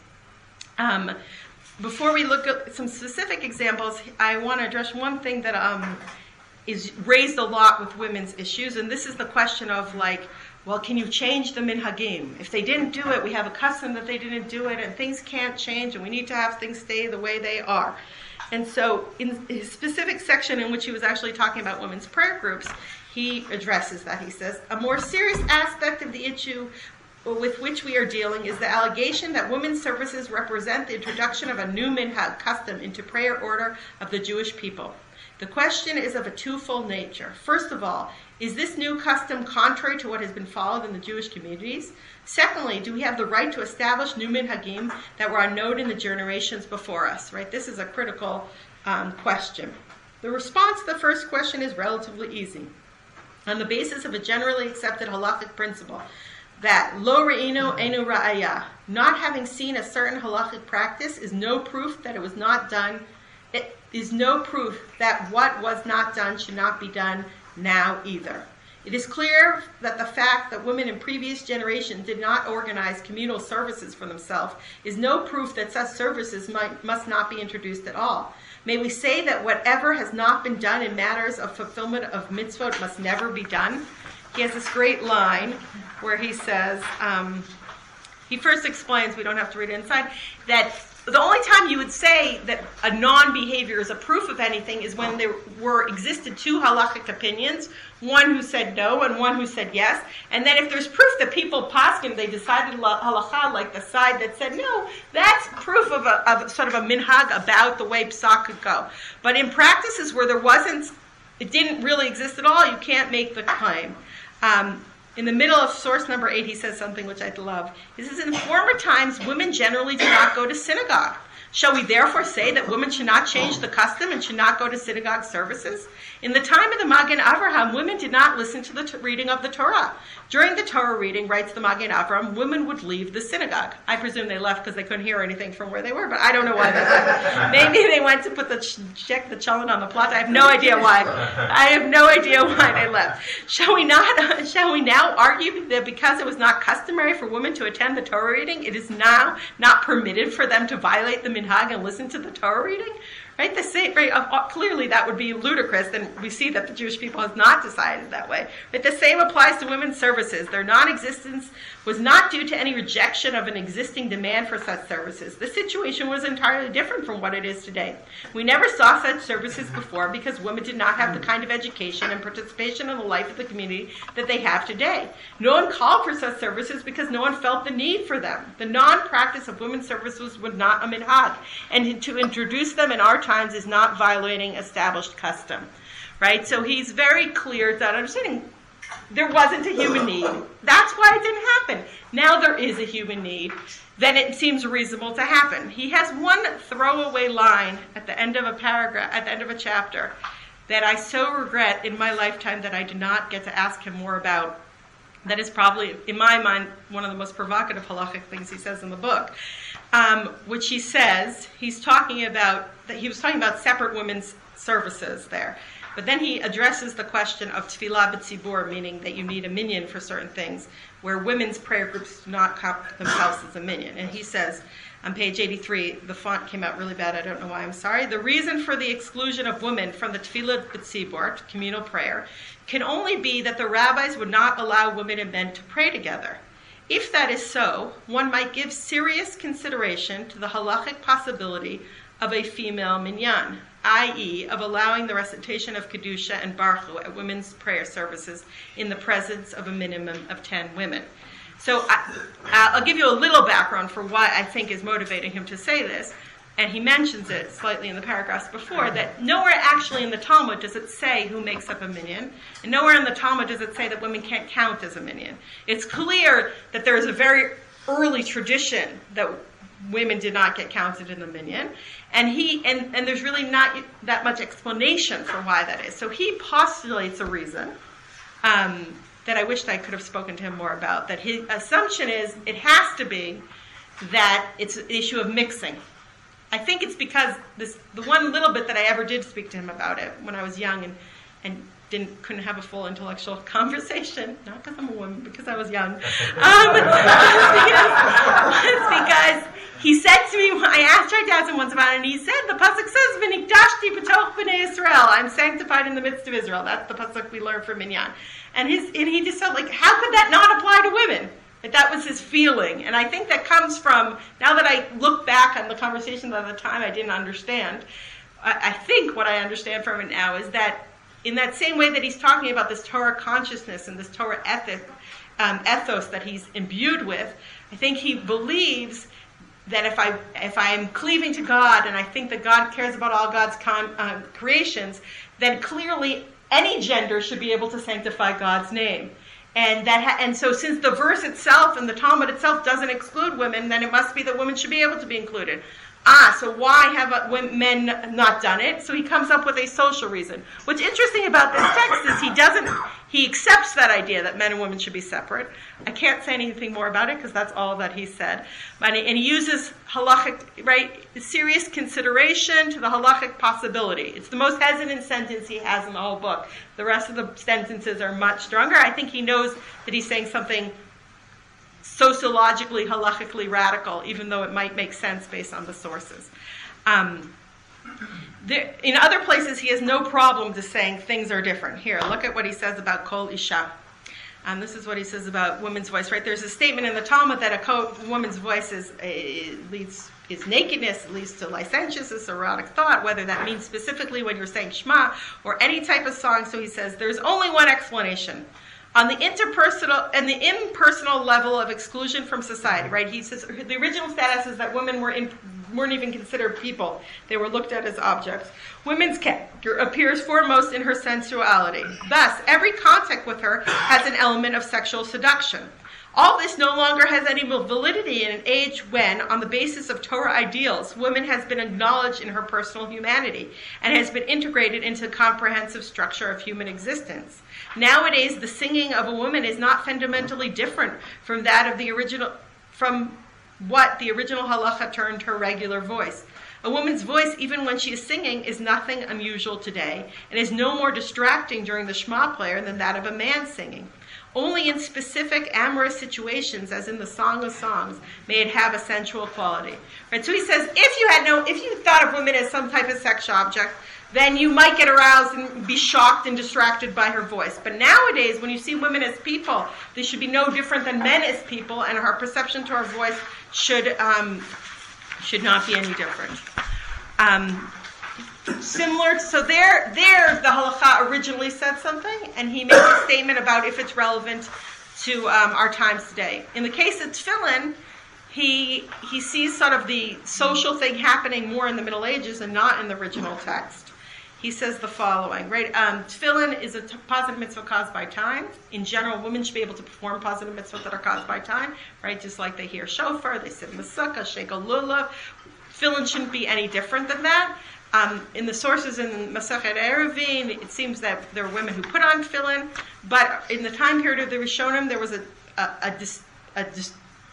Um, before we look at some specific examples, I want to address one thing that um, is raised a lot with women's issues, and this is the question of like, well, can you change the minhagim? If they didn't do it, we have a custom that they didn't do it, and things can't change, and we need to have things stay the way they are. And so in his specific section in which he was actually talking about women's prayer groups, he addresses that. He says, a more serious aspect of the issue with which we are dealing is the allegation that women's services represent the introduction of a new minhag custom into prayer order of the Jewish people. The question is of a twofold nature. First of all, is this new custom contrary to what has been followed in the Jewish communities? Secondly, do we have the right to establish new minhagim that were unknown in the generations before us? Right? This is a critical um, question. The response to the first question is relatively easy. On the basis of a generally accepted halachic principle, that lo re'ino enu ra'aya, not having seen a certain halachic practice is no proof that it was not done. It is no proof that what was not done should not be done now either. It is clear that the fact that women in previous generations did not organize communal services for themselves is no proof that such services might, must not be introduced at all. May we say that whatever has not been done in matters of fulfillment of mitzvot must never be done? He has this great line where he says, um, he first explains, we don't have to read it inside, that the only time you would say that a non-behavior is a proof of anything is when there were existed two halachic opinions, one who said no and one who said yes. And then if there's proof that people paskin, they decided halacha like the side that said no, that's proof of a of sort of a minhag about the way psak could go. But in practices where there wasn't, it didn't really exist at all, you can't make the claim. Um, In the middle of source number eight, he says something which I love. He says, in former times, women generally did not go to synagogue. Shall we therefore say that women should not change the custom and should not go to synagogue services? In the time of the Magen Avraham, women did not listen to the t- reading of the Torah. During the Torah reading, writes the Magen Avraham, women would leave the synagogue. I presume they left because they couldn't hear anything from where they were, but I don't know why they left. Maybe they went to put the ch- check the cholent on the plot. I have no idea why. I have no idea why they left. Shall we not? Uh, shall we now argue that because it was not customary for women to attend the Torah reading, it is now not permitted for them to violate the minhag and listen to the Torah reading? Right? The same, right, uh, clearly that would be ludicrous, and we see that the Jewish people has not decided that way. But the same applies to women's services. Their non-existence was not due to any rejection of an existing demand for such services. The situation was entirely different from what it is today. We never saw such services before because women did not have the kind of education and participation in the life of the community that they have today. No one called for such services because no one felt the need for them. The non-practice of women's services was not a minhag, and to introduce them in our times is not violating established custom, right? So he's very clear that understanding there wasn't a human need. That's why it didn't happen. Now there is a human need. Then it seems reasonable to happen. He has one throwaway line at the end of a paragraph, at the end of a chapter, that I so regret in my lifetime that I did not get to ask him more about. That is probably, in my mind, one of the most provocative halachic things he says in the book, um, which he says, he's talking about, that he was talking about separate women's services there. But then he addresses the question of tefillah b'tzibur, meaning that you need a minyan for certain things, where women's prayer groups do not count themselves as a minyan. And he says, on page eighty-three, the font came out really bad, I don't know why, I'm sorry. The reason for the exclusion of women from the tefillah b'tzibur, communal prayer, can only be that the rabbis would not allow women and men to pray together. If that is so, one might give serious consideration to the halachic possibility of a female minyan, that is, of allowing the recitation of Kedusha and Baruch Hu at women's prayer services in the presence of a minimum of ten women. So I, I'll give you a little background for why I think is motivating him to say this. And he mentions it slightly in the paragraphs before, that nowhere actually in the Talmud does it say who makes up a minyan, and nowhere in the Talmud does it say that women can't count as a minyan. It's clear that there is a very early tradition that women did not get counted in the minyan, and he and, and there's really not that much explanation for why that is. So he postulates a reason um, that I wished I could have spoken to him more about, that his assumption is it has to be that it's an issue of mixing. I think it's because this the one little bit that I ever did speak to him about it when I was young and, and didn't couldn't have a full intellectual conversation, not because I'm a woman, because I was young. Um, it's because he said to me, I asked tried to ask him once about it, and he said, the pasuk says, "V'nikdashti b'toch b'nei Yisrael." I'm sanctified in the midst of Israel. That's the pasuk we learned from Minyan. And his and he just felt like, how could that not apply to women? That that was his feeling. And I think that comes from, now that I look back on the conversations at the time I didn't understand, I, I think what I understand from it now is that in that same way that he's talking about this Torah consciousness and this Torah ethic, um, ethos that he's imbued with, I think he believes that if I if I'm cleaving to God and I think that God cares about all God's con, uh, creations, then clearly any gender should be able to sanctify God's name. And that, ha- and so since the verse itself and the Talmud itself doesn't exclude women, then it must be that women should be able to be included. Ah, so why have uh, men not done it? So he comes up with a social reason. What's interesting about this text is he doesn't, he accepts that idea that men and women should be separate. I can't say anything more about it because that's all that he said. And he, and he uses halachic, right, serious consideration to the halachic possibility. It's the most hesitant sentence he has in the whole book. The rest of the sentences are much stronger. I think he knows that he's saying something sociologically, halachically radical, even though it might make sense based on the sources. Um, there, in other places, he has no problem just saying things are different. Here, look at what he says about Kol Isha. Um, this is what he says about women's voice, right? There's a statement in the Talmud that a co- woman's voice is, uh, leads is nakedness, it leads to licentiousness, erotic thought, whether that means specifically when you're saying Shema or any type of song. So he says there's only one explanation. On the interpersonal and the impersonal level of exclusion from society, right? He says the original status is that women were in, weren't even considered people; they were looked at as objects. Women's character appears foremost in her sensuality. Thus, every contact with her has an element of sexual seduction. All this no longer has any validity in an age when, on the basis of Torah ideals, woman has been acknowledged in her personal humanity and has been integrated into the comprehensive structure of human existence. Nowadays, the singing of a woman is not fundamentally different from that of the original, from what the original halacha termed her regular voice. A woman's voice, even when she is singing, is nothing unusual today and is no more distracting during the Shema prayer than that of a man singing. Only in specific amorous situations, as in the Song of Songs, may it have a sensual quality. Right? So he says, if you had no, if you thought of women as some type of sex object, then you might get aroused and be shocked and distracted by her voice. But nowadays, when you see women as people, they should be no different than men as people, and our perception to our voice should um, should not be any different. Um, Similar, so there, there the halakha originally said something, and he makes a statement about if it's relevant to um, our times today. In the case of tefillin, he he sees sort of the social thing happening more in the Middle Ages and not in the original text. He says the following, right? Um, tefillin is a t- positive mitzvah caused by time. In general, women should be able to perform positive mitzvahs that are caused by time, right? Just like they hear shofar, they sit in the sukkah, shake a lulav. Tefillin shouldn't be any different than that. Um, in the sources in Masechet Eruvin, it seems that there were women who put on tefillin, but in the time period of the Rishonim, there was a a, a, dis, a dis,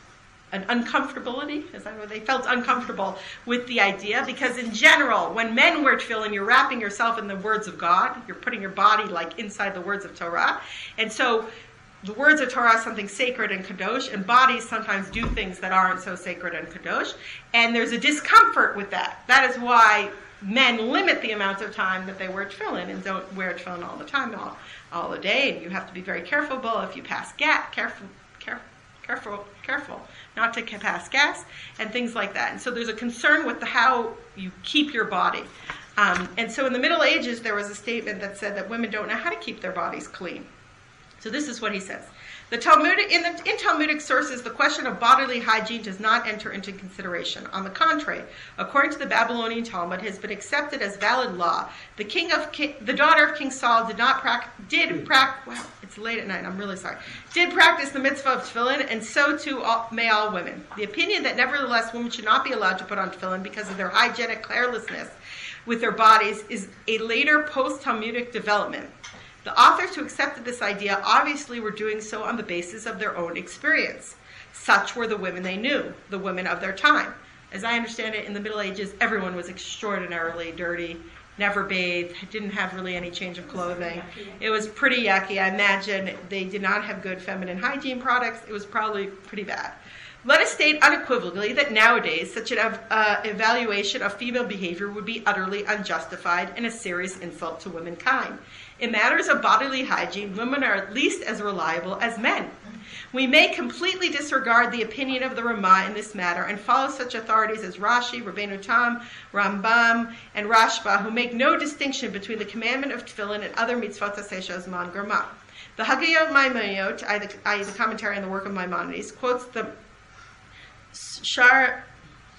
an uncomfortability. Is that what they felt uncomfortable with the idea? Because in general, when men wear tefillin, you're wrapping yourself in the words of God. You're putting your body like inside the words of Torah. And so the words of Torah is something sacred and kadosh, and bodies sometimes do things that aren't so sacred and kadosh. And there's a discomfort with that. That is why men limit the amount of time that they wear tefillin and don't wear tefillin all the time, all, all the day. And you have to be very careful if you pass gas, careful, careful, careful, careful. not to pass gas, and things like that. And so there's a concern with the, how you keep your body. Um, and so in the Middle Ages, there was a statement that said that women don't know how to keep their bodies clean. So this is what he says. The Talmudic, in, the, in Talmudic sources, the question of bodily hygiene does not enter into consideration. On the contrary, according to the Babylonian Talmud, it has been accepted as valid law. The king of king, the daughter of King Saul did not practice, did practice, well, it's late at night, I'm really sorry, did practice the mitzvah of tefillin, and so too all, may all women. The opinion that nevertheless women should not be allowed to put on tefillin because of their hygienic carelessness with their bodies is a later post-Talmudic development. The authors who accepted this idea obviously were doing so on the basis of their own experience. Such were the women they knew, the women of their time. As I understand it, in the Middle Ages, everyone was extraordinarily dirty, never bathed, didn't have really any change of clothing. It was pretty yucky. I imagine they did not have good feminine hygiene products. It was probably pretty bad. Let us state unequivocally that nowadays such an uh, evaluation of female behavior would be utterly unjustified and a serious insult to womankind. In matters of bodily hygiene, women are at least as reliable as men. We may completely disregard the opinion of the Ramah in this matter and follow such authorities as Rashi, Rabbeinu Tam, Rambam, and Rashba, who make no distinction between the commandment of tefillin and other mitzvot aseh zman germa. The Hagayot Maimoniyot, that is the commentary on the work of Maimonides, quotes the Shar,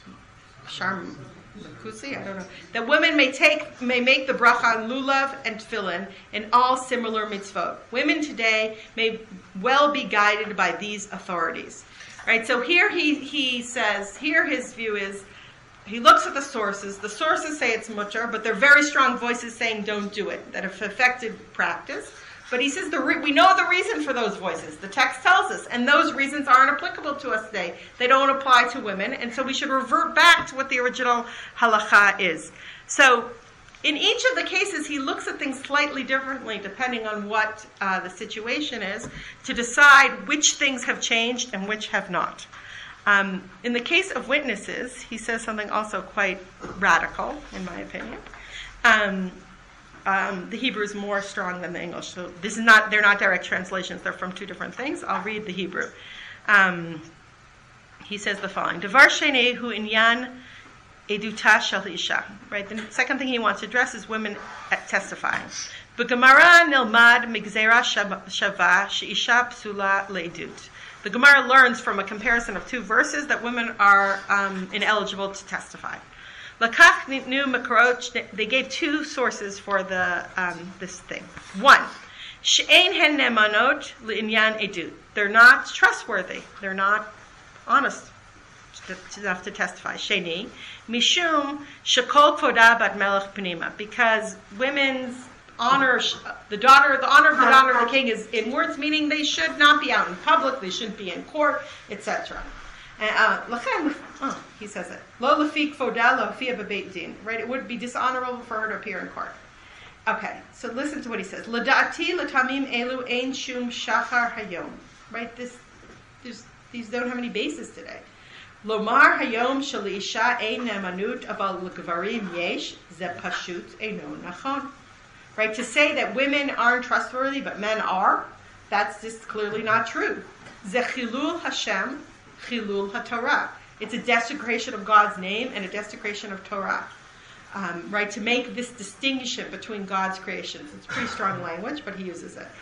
Shar, Kusi, I don't know, that women may take may make the bracha on lulav and tefillin and all similar mitzvot. Women today may well be guided by these authorities. Right? So here he he says, here his view is, he looks at the sources. The sources say it's mutter, but they're very strong voices saying don't do it, that have affected practice. But he says the re- we know the reason for those voices. The text tells us, and those reasons aren't applicable to us today. They don't apply to women, and so we should revert back to what the original halacha is. So in each of the cases, he looks at things slightly differently depending on what uh, the situation is to decide which things have changed and which have not. Um, in the case of witnesses, he says something also quite radical, in my opinion. Um, Um, the Hebrew is more strong than the English, so this is not, they're not direct translations, they're from two different things. I'll read the Hebrew. Um, he says the following, Devar sheni hu inyan eduta shel isha. Right, the second thing he wants to address is women testifying. B'gemara nilmad migzera shava sheisha psula leidut. The Gemara learns from a comparison of two verses that women are um, ineligible to testify. Lakach nu makarot, they gave two sources for the um, this thing. One, she'ein hen nemanot l'inyan edut. They're not trustworthy. They're not honest enough to testify. Sheni, mishum shekol kvoda bat melech panima, because women's honor, the daughter, the honor of the daughter of the king is inwards, meaning they should not be out in public, they shouldn't be in court, et cetera. Uh, oh, he says it. Lo lefik foda lo fia bebeit din. Right? It would be dishonorable for her to appear in court. Okay, so listen to what he says. Ladati latamim elu ein shum shachar hayom. Right? This, there's, these don't have any basis today. Lomar hayom shali isha ein nemanut aval l'gvarim yesh ze pashut eino nachon. Right? To say that women aren't trustworthy but men are, that's just clearly not true. Ze chilul Hashem. Chilul HaTorah. It's a desecration of God's name and a desecration of Torah. Um, right, to make this distinction between God's creations. It's pretty strong language, but he uses it.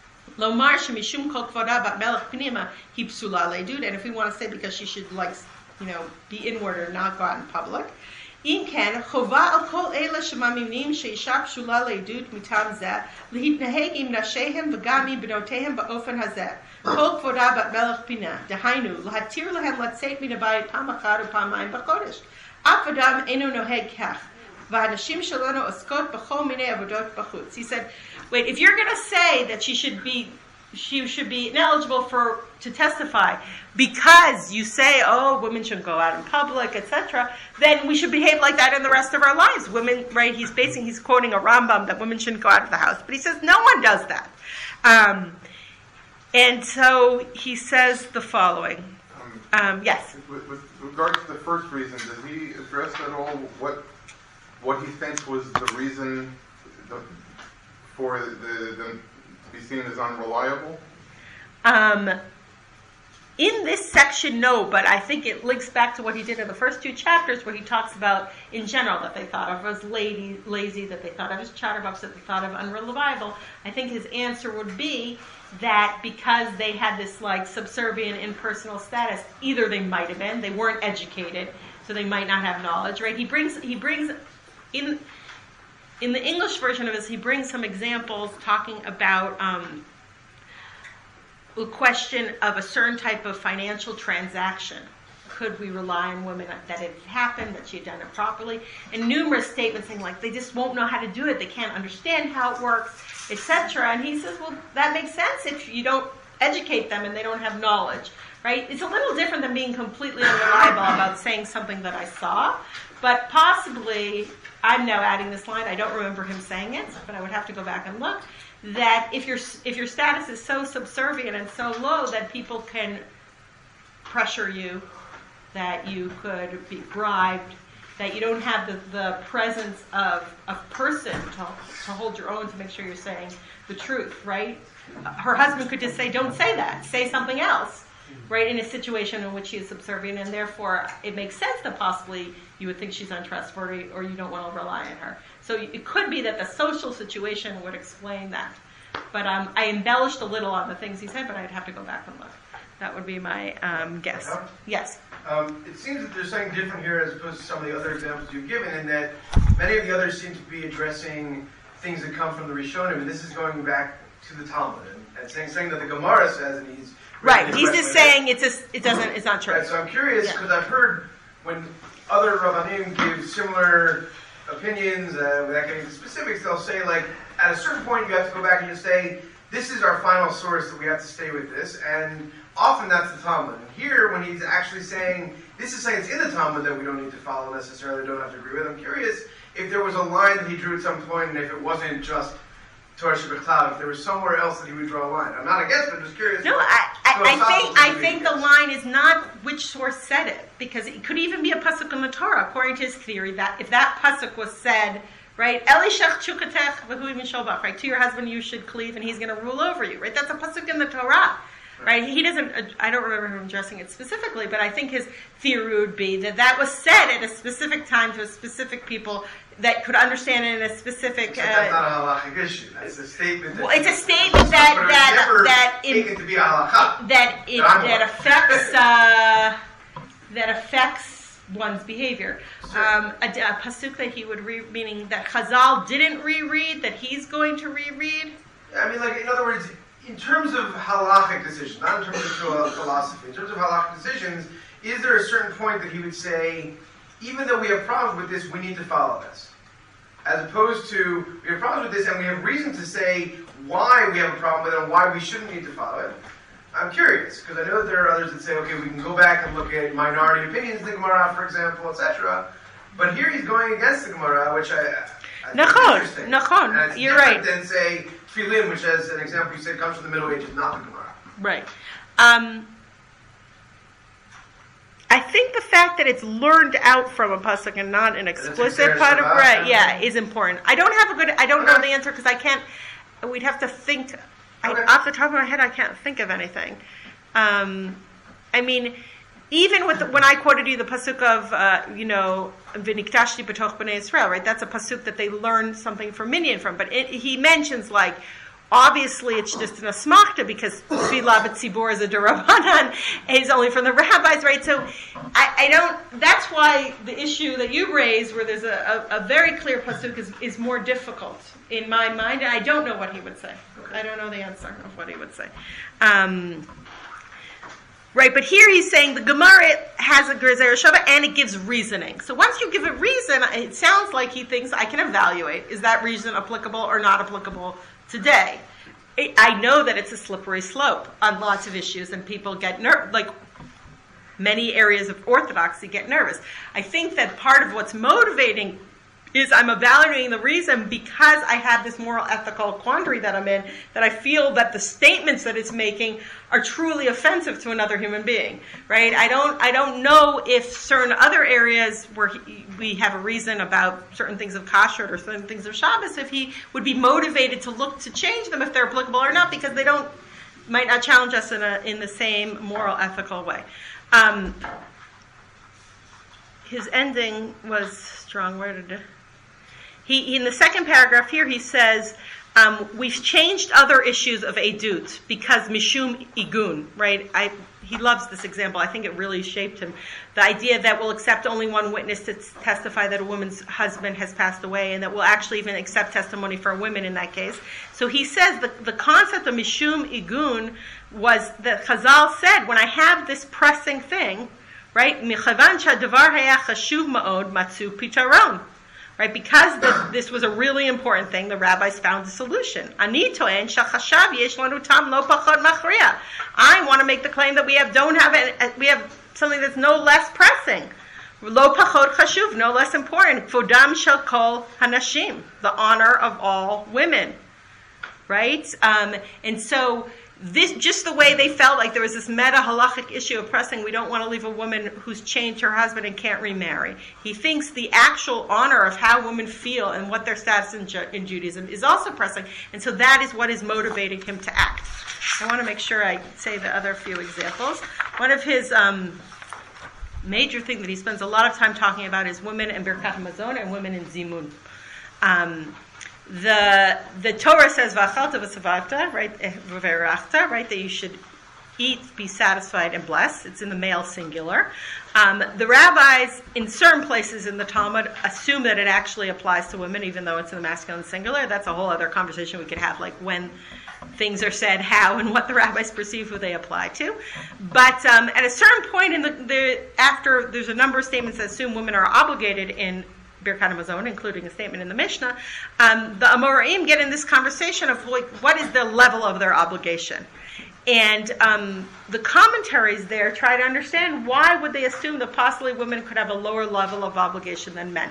Lomar shemishum kol kvoda bat melech pnima hi psula leidut. And if we want to say because she should, like, you know, be inward or not go out in public. Im ken chova al kol ela shemaminim sheisha psula leidut mitam zeh lehitnaheg im nashehem v'gam im benotehem ba'ofen hazeh. Kol kvoda bat melech pina, dehainu, lahatir lehem latzeit min habayit pam achad upamayim b'chodesh. Af adam eno noheg kach, v'hanashim shalano oskot b'chol minei avodot b'chutz. He said, wait, if you're going to say that she should be she should be ineligible for to testify because you say, oh, women shouldn't go out in public, et cetera. Then we should behave like that in the rest of our lives. Women, right? He's basing, he's quoting a Rambam that women shouldn't go out of the house, but he says no one does that. Um, and so he says the following. Um, yes. With, with regard to the first reason, does he address at all what what he thinks was the reason the, for the, the, the to be seen as unreliable? Um, in this section, no, but I think it links back to what he did in the first two chapters, where he talks about, in general, that they thought of as lady, lazy, that they thought of as chatterbox, that they thought of unreliable. I think his answer would be that because they had this like subservient impersonal status, either they might have been, they weren't educated, so they might not have knowledge, right? He brings he brings in in the English version of this, he brings some examples talking about um, the question of a certain type of financial transaction. Could we rely on women that it happened, that she had done it properly? And numerous statements saying like they just won't know how to do it, they can't understand how it works, et cetera. And he says, well, that makes sense if you don't educate them and they don't have knowledge, right? It's a little different than being completely unreliable about saying something that I saw, but possibly, I'm now adding this line, I don't remember him saying it, but I would have to go back and look, that if your if your status is so subservient and so low that people can pressure you, that you could be bribed, that you don't have the, the presence of a person to, to hold your own to make sure you're saying the truth, right? Her husband could just say, don't say that, say something else, right, in a situation in which she is subservient, and therefore it makes sense that possibly you would think she's untrustworthy or you don't want to rely on her. So it could be that the social situation would explain that. But um, I embellished a little on the things he said, but I'd have to go back and look. That would be my um, guess. Uh-huh. Yes? Um, it seems that there's something different here as opposed to some of the other examples you've given, in that many of the others seem to be addressing things that come from the Rishonim, and this is going back to the Talmud, and, and saying, saying that the Gemara says, and he's... Right, he's just saying it's just, it doesn't, it's not true. Right, so I'm curious, because Yeah. I've heard when other Rabbanim give similar opinions, uh, without getting into specifics, they'll say, like, at a certain point you have to go back and just say, this is our final source that we have to stay with this, and often that's the Talmud. And here, when he's actually saying, this is saying it's in the Talmud that we don't need to follow necessarily, don't have to agree with, I'm curious if there was a line that he drew at some point, and if it wasn't just Torah Shebechtav, if there was somewhere else that he would draw a line. I'm not against it, I'm just curious. No, I, I, I think I think the line is not which source said it, because it could even be a pasuk in the Torah, according to his theory, that if that pasuk was said, right, Elishach chukatech v'hu misholbach, right, to your husband you should cleave and he's going to rule over you, right? That's a pasuk in the Torah, right? He doesn't, I don't remember him addressing it specifically, but I think his theory would be that that was said at a specific time to a specific people that could understand it in a specific... Except uh, that's not a halachic issue. That's a statement that... Well, it's a statement that but it's that never that taken in, to be a halakha. that it That I'm that aware. affects uh, that affects one's behavior. Sure. Um, a, a pasuk that he would read, meaning that Chazal didn't reread, that he's going to reread. Yeah, I mean, like, in other words, in terms of halachic decisions, not in terms of philo- philosophy, in terms of halachic decisions, is there a certain point that he would say, even though we have problems with this, we need to follow this? As opposed to, we have problems with this and we have reason to say why we have a problem with it and why we shouldn't need to follow it. I'm curious, because I know that there are others that say, okay, we can go back and look at minority opinions in the Gemara, for example, et cetera. But here he's going against the Gemara, which I, I think Nachon, is interesting. nachon, And it's you're different right. than, say, Tefillin, which, as an example you said, comes from the Middle Ages, not the Gemara. Right. Um, I think the fact that it's learned out from a pasuk and not an explicit Exeris part of Shabbat, right, yeah. yeah, is important. I don't have a good. I don't know Okay. the answer because I can't. We'd have to think. I, Okay. off the top of my head, I can't think of anything. Um, I mean, even with the, when I quoted you the pasuk of uh, you know v'niktashti b'toch b'nei Israel, right? That's a pasuk that they learned something from Minyan from. But it, he mentions like. Obviously, it's just an asmachta because Tfilah b'tzibur is a derabanan. It's only from the rabbis, right? So, I, I don't. That's why the issue that you raised, where there's a, a, a very clear pasuk, is, is more difficult in my mind, and I don't know what he would say. I don't know the answer of what he would say. Um, right, but here he's saying the Gemara has a Gezer Shava and it gives reasoning. So once you give it reason, it sounds like he thinks I can evaluate is that reason applicable or not applicable today. I know that it's a slippery slope on lots of issues, and people get nervous. Like many areas of orthodoxy get nervous. I think that part of what's motivating is I'm evaluating the reason because I have this moral ethical quandary that I'm in, that I feel that the statements that it's making are truly offensive to another human being, right? I don't I don't know if certain other areas where he, we have a reason about certain things of kashrut or certain things of Shabbos, if he would be motivated to look to change them if they're applicable or not, because they don't might not challenge us in a in the same moral ethical way. Um, his ending was strong. Where did it? He, in the second paragraph here, he says, um, we've changed other issues of edut because mishum igun, right? I, he loves this example. I think it really shaped him. The idea that we'll accept only one witness to testify that a woman's husband has passed away, and that we'll actually even accept testimony for women in that case. So he says the, the concept of mishum igun was that Chazal said, when I have this pressing thing, right? Michavan shadavar haya chashuv ma'od matzu pitaron. Right, because this, this was a really important thing, the rabbis found a solution. Ani to'en shachashav yesh lanu tam lo pachot machriya. I want to make the claim that we have don't have it, we have something that's no less pressing, lo pachot chashuv, no less important. Kvodam shel kol hanashim, the honor of all women. Right, um, and so. This, just the way they felt like there was this meta halachic issue of pressing, we don't want to leave a woman who's changed her husband and can't remarry. He thinks the actual honor of how women feel and what their status in, Ju- in Judaism is also pressing. And so that is what is motivating him to act. I want to make sure I say the other few examples. One of his um, major things that he spends a lot of time talking about is women in Birkat Hamazon and women in Zimun. Um, The the Torah says v'achalta v'savata, right, v'verachta, right, that you should eat, be satisfied, and bless. It's in the male singular. Um, the rabbis, in certain places in the Talmud, assume that it actually applies to women, even though it's in the masculine singular. That's a whole other conversation we could have, like when things are said, how, and what the rabbis perceive who they apply to. But um, at a certain point in the, the after, there's a number of statements that assume women are obligated in Birkat Hamazon, including a statement in the Mishnah. Um, the Amoraim get in this conversation of like, what is the level of their obligation? And um, the commentaries there try to understand why would they assume that possibly women could have a lower level of obligation than men.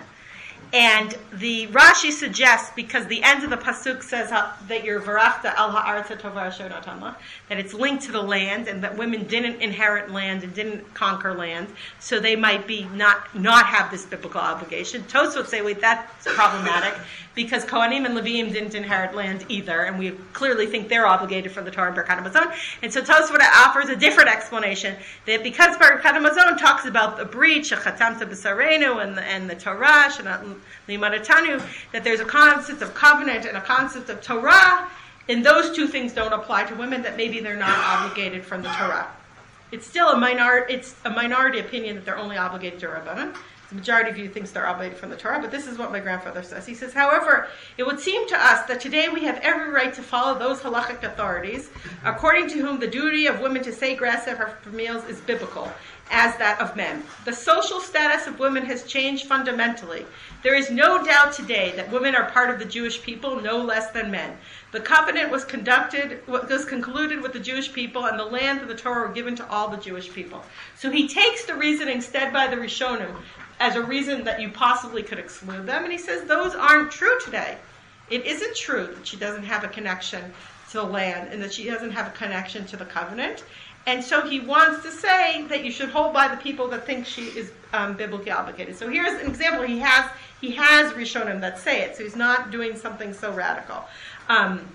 And the Rashi suggests, because the end of the pasuk says how, that you're varachta al ha'aretz tova asher natan lach, that it's linked to the land, and that women didn't inherit land and didn't conquer land, so they might be not not have this biblical obligation. Tosfot say, wait, that's problematic, because Kohanim and Leviim didn't inherit land either, and we clearly think they're obligated for the Torah and Birkat Hamazon. And so Tosfot offers a different explanation, that because Birkat Hamazon talks about the breach, Chatamta B'Sarenu, and the, and the Torah, Limadatanu, that there's a concept of covenant and a concept of Torah, and those two things don't apply to women, that maybe they're not obligated from the Torah. It's still a minor, it's a minority opinion that they're only obligated to Rabbanan. The majority of you thinks they're obligated from the Torah, but this is what my grandfather says. He says, however, it would seem to us that today we have every right to follow those halachic authorities, according to whom the duty of women to say grass at her meals is biblical, as that of men. The social status of women has changed fundamentally. There is no doubt today that women are part of the Jewish people, no less than men. The covenant was conducted, was concluded with the Jewish people, and the land and the Torah were given to all the Jewish people. So he takes the reasoning said by the Rishonim as a reason that you possibly could exclude them, and he says those aren't true today. It isn't true that she doesn't have a connection to the land and that she doesn't have a connection to the covenant. And so he wants to say that you should hold by the people that think she is um, biblically obligated. So here's an example. He has he has Rishonim that say it, so he's not doing something so radical. Um,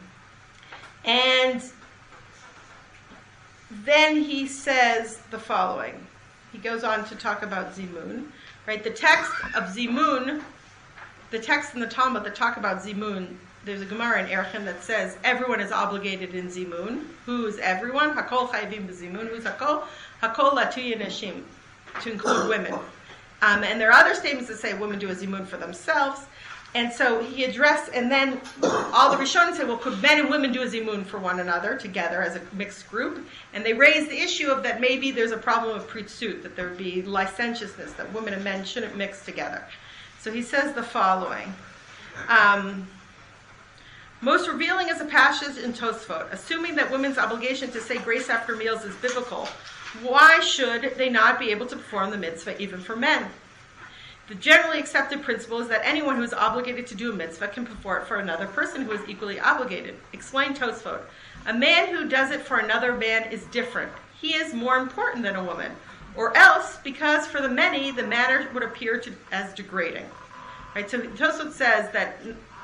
and then he says the following. He goes on to talk about Zimun. Right, the text of Zimun, the text in the Talmud that talk about Zimun, there's a Gemara in Erechim that says everyone is obligated in Zimun. Who is everyone? Hakol chayvim b'Zimun. Who's Hakol? Hakol latuya nashim, to include women. Um, and there are other statements that say women do a Zimun for themselves. And so he addressed, and then all the Rishonim said, well, could men and women do a Zimun for one another together as a mixed group? And they raised the issue of that maybe there's a problem of pritzut, that there would be licentiousness, that women and men shouldn't mix together. So he says the following. Um, Most revealing is a passage in Tosfot. Assuming that women's obligation to say grace after meals is biblical, why should they not be able to perform the mitzvah even for men? The generally accepted principle is that anyone who is obligated to do a mitzvah can perform it for another person who is equally obligated. Explain Tosfot. A man who does it for another man is different. He is more important than a woman. Or else, because for the many, the matter would appear to, as degrading. Right? So Tosfot says that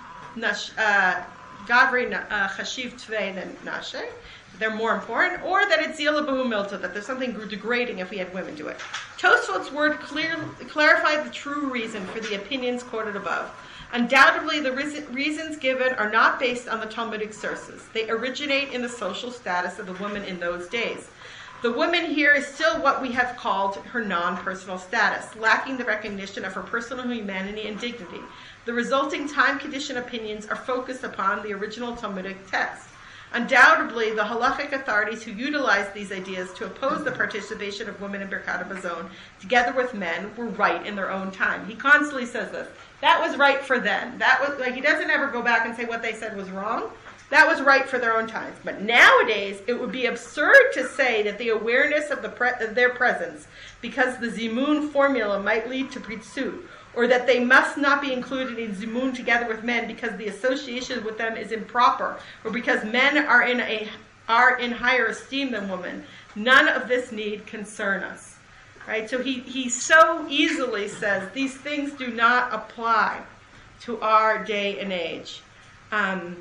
uh, Gavri chashiv tvei than nashe, they're more important, or that it's zila b'hu milta, that there's something degrading if we had women do it. Tosfot's word clear, clarified the true reason for the opinions quoted above. Undoubtedly, the reasons given are not based on the Talmudic sources. They originate in the social status of the woman in those days. The woman here is still what we have called her non-personal status, lacking the recognition of her personal humanity and dignity. The resulting time-conditioned opinions are focused upon the original Talmudic text. Undoubtedly, the halachic authorities who utilized these ideas to oppose the participation of women in Birkat HaMazon, together with men, were right in their own time. He constantly says this. That was right for them. That was like he doesn't ever go back and say what they said was wrong. That was right for their own times. But nowadays, it would be absurd to say that the awareness of, the pre- of their presence, because the zimun formula might lead to pritsuit, or that they must not be included in zimun together with men because the association with them is improper, or because men are in a are in higher esteem than women. None of this need concern us. Right? So he, he so easily says these things do not apply to our day and age. Um,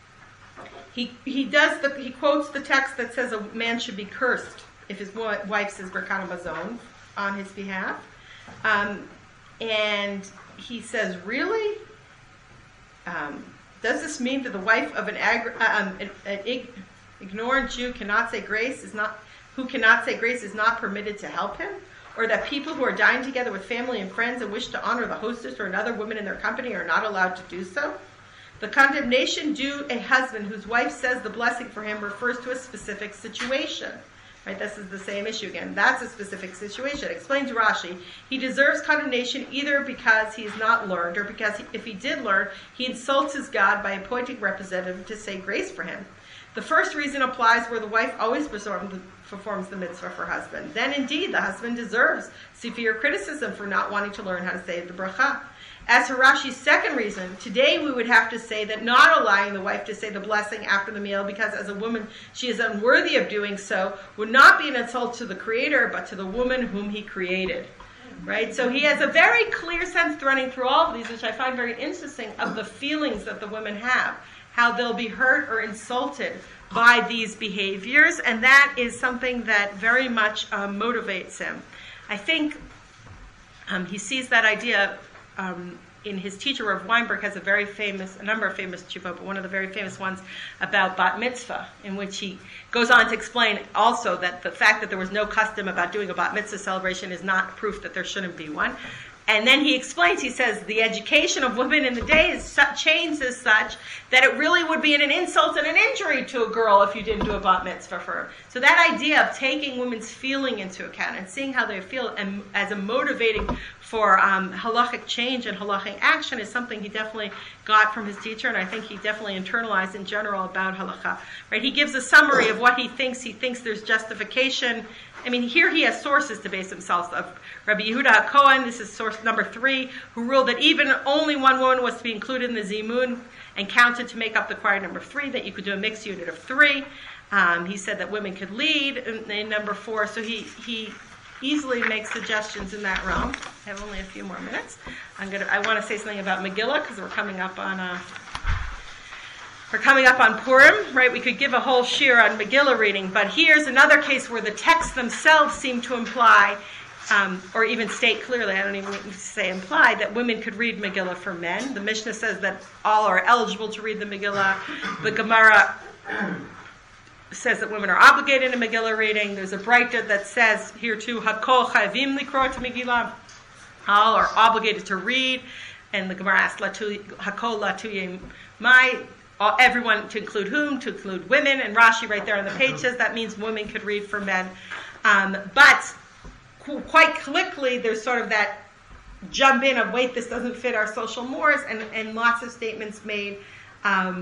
He he does the he quotes the text that says a man should be cursed if his wife says Birkat HaMazon on his behalf, um, and he says, really, um, does this mean that the wife of an, ag- um, an, an ig- ignorant Jew cannot say grace is not who cannot say grace is not permitted to help him, or that people who are dining together with family and friends and wish to honor the hostess or another woman in their company are not allowed to do so? The condemnation due a husband whose wife says the blessing for him refers to a specific situation. Right? This is the same issue again. That's a specific situation. Explains Rashi. He deserves condemnation either because he is not learned, or because he, if he did learn, he insults his God by appointing representative to say grace for him. The first reason applies where the wife always performs the, performs the mitzvah for husband. Then indeed the husband deserves severe criticism for not wanting to learn how to say the bracha. As for Rashi's second reason, today we would have to say that not allowing the wife to say the blessing after the meal because as a woman she is unworthy of doing so would not be an insult to the Creator, but to the woman whom He created. Right? So he has a very clear sense running through all of these, which I find very interesting, of the feelings that the women have, how they'll be hurt or insulted by these behaviors, and that is something that very much um, motivates him. I think um, he sees that idea Um, in his teacher, Rav Weinberg has a very famous, a number of famous tshuva, but one of the very famous ones about bat mitzvah, in which he goes on to explain also that the fact that there was no custom about doing a bat mitzvah celebration is not proof that there shouldn't be one. And then he explains, he says, the education of women in the day is su- changed as such that it really would be an insult and an injury to a girl if you didn't do a bat mitzvah for her. So that idea of taking women's feeling into account and seeing how they feel and as a motivating for um, halachic change and halachic action is something he definitely got from his teacher, and I think he definitely internalized in general about halakha. Right? He gives a summary of what he thinks. He thinks there's justification. I mean, here he has sources to base himself of. Rabbi Yehuda HaKohen, this is source number three, who ruled that even only one woman was to be included in the zimun and counted to make up the choir number three, that you could do a mixed unit of three. Um, he said that women could lead in, in number four, so he, he easily makes suggestions in that realm. I have only a few more minutes. I'm gonna. I want to say something about Megillah because we're coming up on a. We're coming up on Purim, right? We could give a whole shir on Megillah reading, but here's another case where the texts themselves seem to imply, um, or even state clearly, I don't even need to say imply, that women could read Megillah for men. The Mishnah says that all are eligible to read the Megillah. The Gemara says that women are obligated in Megillah reading. There's a Breita that says here too, Hakol chayvim likrot Megillah. All are obligated to read. And the Gemara asks, Hakol latuye mai. Everyone, to include whom? To include women. And Rashi right there on the page says that means women could read for men. Um, but qu- quite quickly, there's sort of that jump in of, wait, this doesn't fit our social mores, and, and lots of statements made um,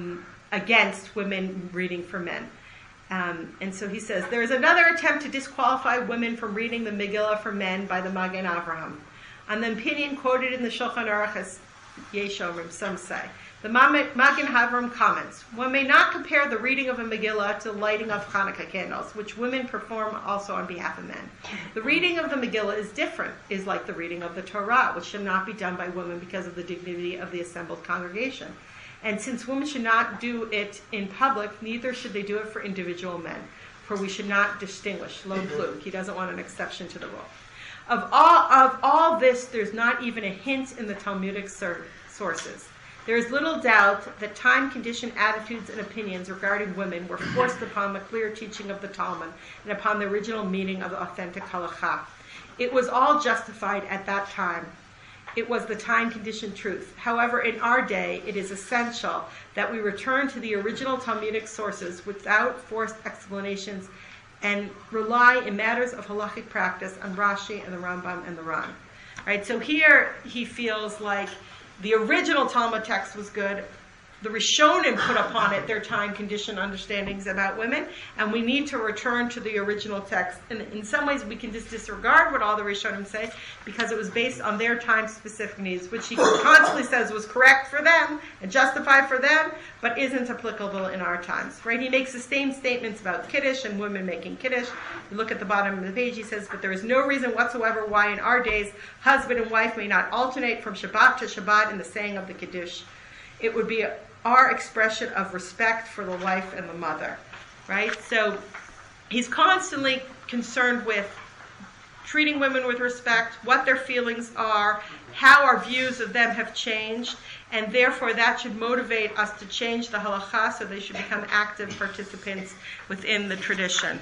against women reading for men. Um, and so he says, there is another attempt to disqualify women from reading the Megillah for men by the Magen Avraham. On the opinion quoted in the Shulchan Aruch as Yeshomrim, some say. The Magen Avraham comments, one may not compare the reading of a Megillah to the lighting of Hanukkah candles, which women perform also on behalf of men. The reading of the Megillah is different, is like the reading of the Torah, which should not be done by women because of the dignity of the assembled congregation. And since women should not do it in public, neither should they do it for individual men, for we should not distinguish. Lo klug. He doesn't want an exception to the rule. Of all of all this, there's not even a hint in the Talmudic sur- sources. There is little doubt that time-conditioned attitudes and opinions regarding women were forced upon the clear teaching of the Talmud and upon the original meaning of the authentic halakha. It was all justified at that time. It was the time-conditioned truth. However, in our day, it is essential that we return to the original Talmudic sources without forced explanations and rely in matters of halachic practice on Rashi and the Rambam and the Ran. Right? So here he feels like the original Talmud text was good. The Rishonim put upon it their time-conditioned understandings about women, and we need to return to the original text. And in some ways, we can just disregard what all the Rishonim say because it was based on their time-specific needs, which he constantly says was correct for them and justified for them, but isn't applicable in our times. Right? He makes the same statements about Kiddush and women making Kiddush. You look at the bottom of the page, he says, but there is no reason whatsoever why in our days husband and wife may not alternate from Shabbat to Shabbat in the saying of the Kiddush. It would be our expression of respect for the wife and the mother, right? So he's constantly concerned with treating women with respect, what their feelings are, how our views of them have changed, and therefore that should motivate us to change the halakha so they should become active participants within the tradition.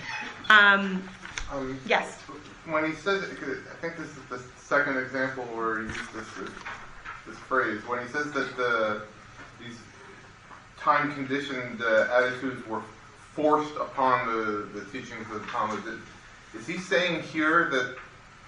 Um, um, yes? When he says, I think this is the second example where he used this, this phrase, when he says that the these time-conditioned uh, attitudes were forced upon the, the teachings of the Talmud. Is he saying here that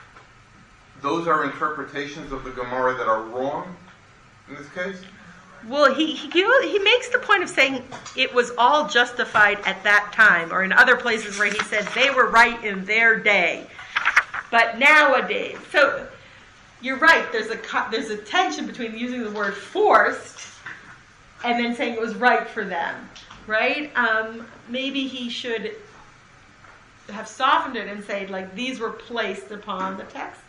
those are interpretations of the Gemara that are wrong in this case? Well, he, he he makes the point of saying it was all justified at that time, or in other places where he said they were right in their day, but nowadays. So you're right. There's a there's a tension between using the word forced and then saying it was right for them, right? Um, maybe he should have softened it and said, like, these were placed upon the text.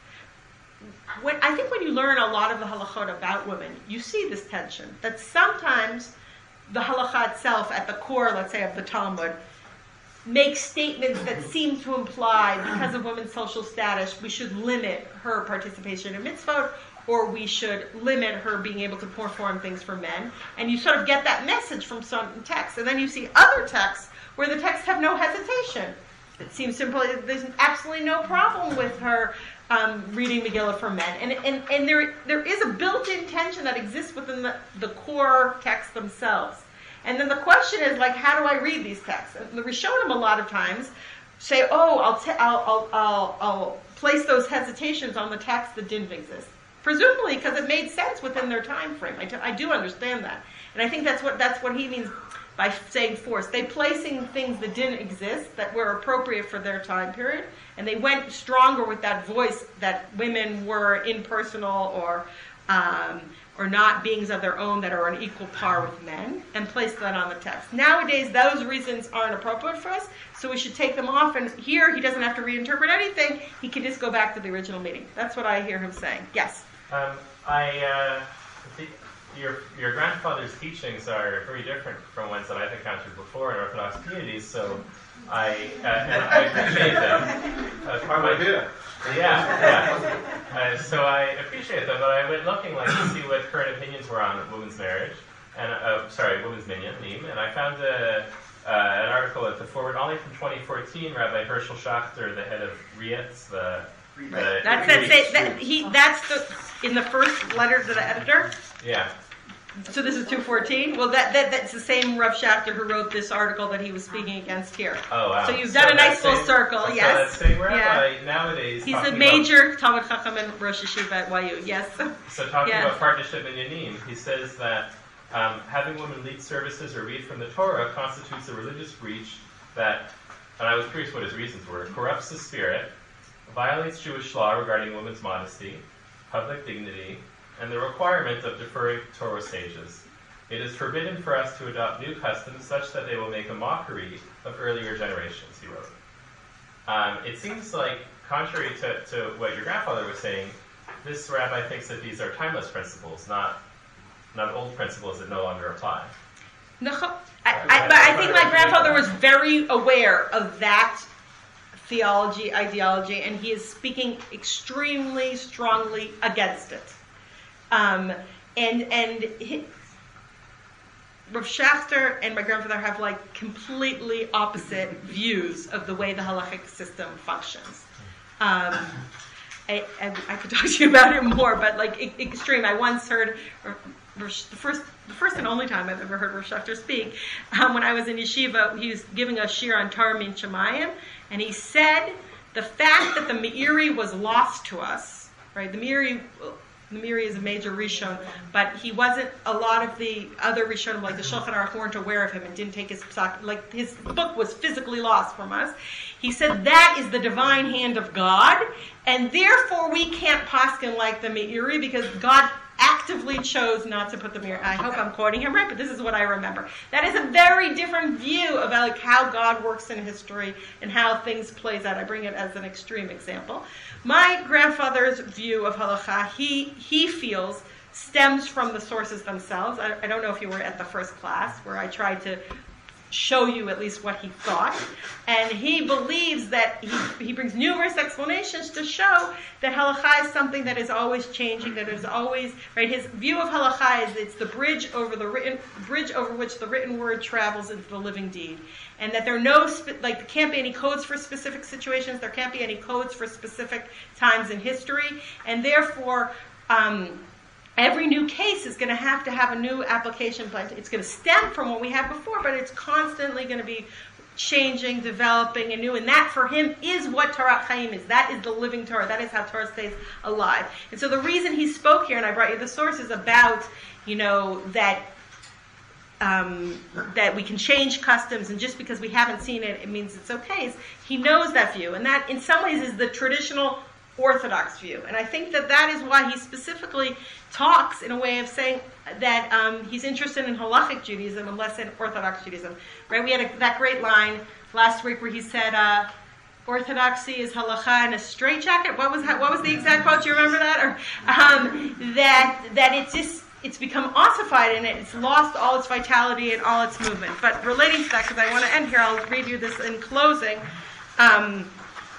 When, I think when you learn a lot of the halachot about women, you see this tension, that sometimes the halakha itself, at the core, let's say, of the Talmud, makes statements that seem to imply, because of women's social status, we should limit her participation in mitzvot, or we should limit her being able to perform things for men. And you sort of get that message from certain texts. And then you see other texts where the texts have no hesitation. It seems simple. There's absolutely no problem with her um, reading Megillah for men. And, and, and there there is a built-in tension that exists within the, the core texts themselves. And then the question is, like, how do I read these texts? And the Rishonim a lot of times say, oh, I'll, t- I'll, I'll, I'll, I'll place those hesitations on the text that didn't exist. Presumably because it made sense within their time frame. I, t- I do understand that. And I think that's what that's what he means by saying forced. They placing things that didn't exist, that were appropriate for their time period, and they went stronger with that voice that women were impersonal or um, or not beings of their own that are on equal par with men, and placed that on the text. Nowadays, those reasons aren't appropriate for us, so we should take them off, and here he doesn't have to reinterpret anything. He can just go back to the original meaning. That's what I hear him saying. Yes? Um, I, uh, think your your grandfather's teachings are very different from ones that I've encountered before in Orthodox communities, so I uh, and I appreciate them. Uh, part of my, here. Yeah, yeah. Uh, so I appreciate them, but I went looking like to see what current opinions were on women's marriage, and uh, sorry, women's minyan, and I found a, uh, an article at the forward only from twenty fourteen. Rabbi Herschel Schachter, the head of Rietz, the The, that's that, say, that he that's the in the first letter to the editor. Yeah. So this is two fourteen. Well, that, that that's the same Rav Schachter who wrote this article that he was speaking against here. Oh wow! So you've done so a nice full same, circle. so Yes. So that same rabbi yeah. nowadays. He's a major Talmud Chacham and Rosh Hashiva at Y U. Yes. So talking yeah. about partnership in Yanim, he says that Um, having women lead services or read from the Torah constitutes a religious breach that, and I was curious what his reasons were, corrupts the spirit, violates Jewish law regarding women's modesty, public dignity, and the requirement of deferring Torah sages. It is forbidden for us to adopt new customs such that they will make a mockery of earlier generations, he wrote. Um, it seems like, contrary to, to what your grandfather was saying, this rabbi thinks that these are timeless principles, not not old principles that no longer apply. No, I, I, but I think my grandfather was very aware of that theology, ideology, and he is speaking extremely strongly against it. Um, and and he, Rav Schachter and my grandfather have like completely opposite views of the way the halachic system functions. Um, I, I, I could talk to you about it more, but like e- extreme. I once heard uh, the first, the first and only time I've ever heard Rav Schachter speak. Um, when I was in yeshiva, he was giving a shir on Torah Min Shemayim, and he said the fact that the Meiri was lost to us, right? The Meiri. The Meiri is a major Rishon, but he wasn't, a lot of the other Rishonim, like the Shulchan Aruch, weren't aware of him and didn't take his psak, like his book was physically lost from us. He said that is the divine hand of God, and therefore we can't paskin like the Meiri because God actively chose not to put the Meiri. I hope I'm quoting him right, but this is what I remember. That is a very different view of like how God works in history and how things plays out. I bring it as an extreme example. My grandfather's view of halakha, he he feels, stems from the sources themselves. I, I don't know if you were at the first class where I tried to show you at least what he thought. And he believes that he, he brings numerous explanations to show that halakha is something that is always changing, that is always, right, his view of halakha is it's the bridge over the written, bridge over which the written word travels into the living deed. And that there are no, like, there can't be any codes for specific situations, there can't be any codes for specific times in history, and therefore, um, every new case is going to have to have a new application plan. It's going to stem from what we had before, but it's constantly going to be changing, developing, and new. And that, for him, is what Torah Chaim is. That is the living Torah. That is how Torah stays alive. And so the reason he spoke here, and I brought you the sources about, you know, that um, that we can change customs, and just because we haven't seen it, it means it's okay. Is he knows that view, and that, in some ways, is the traditional Orthodox view. And I think that that is why he specifically talks in a way of saying that um, he's interested in halachic Judaism and less in Orthodox Judaism. Right? We had a, that great line last week where he said, uh, "Orthodoxy is halacha in a straitjacket." What was what was the exact quote? Do you remember that? Or um, that that it's just it's become ossified and it, it's lost all its vitality and all its movement. But relating to that, because I want to end here, I'll read you this in closing. Um,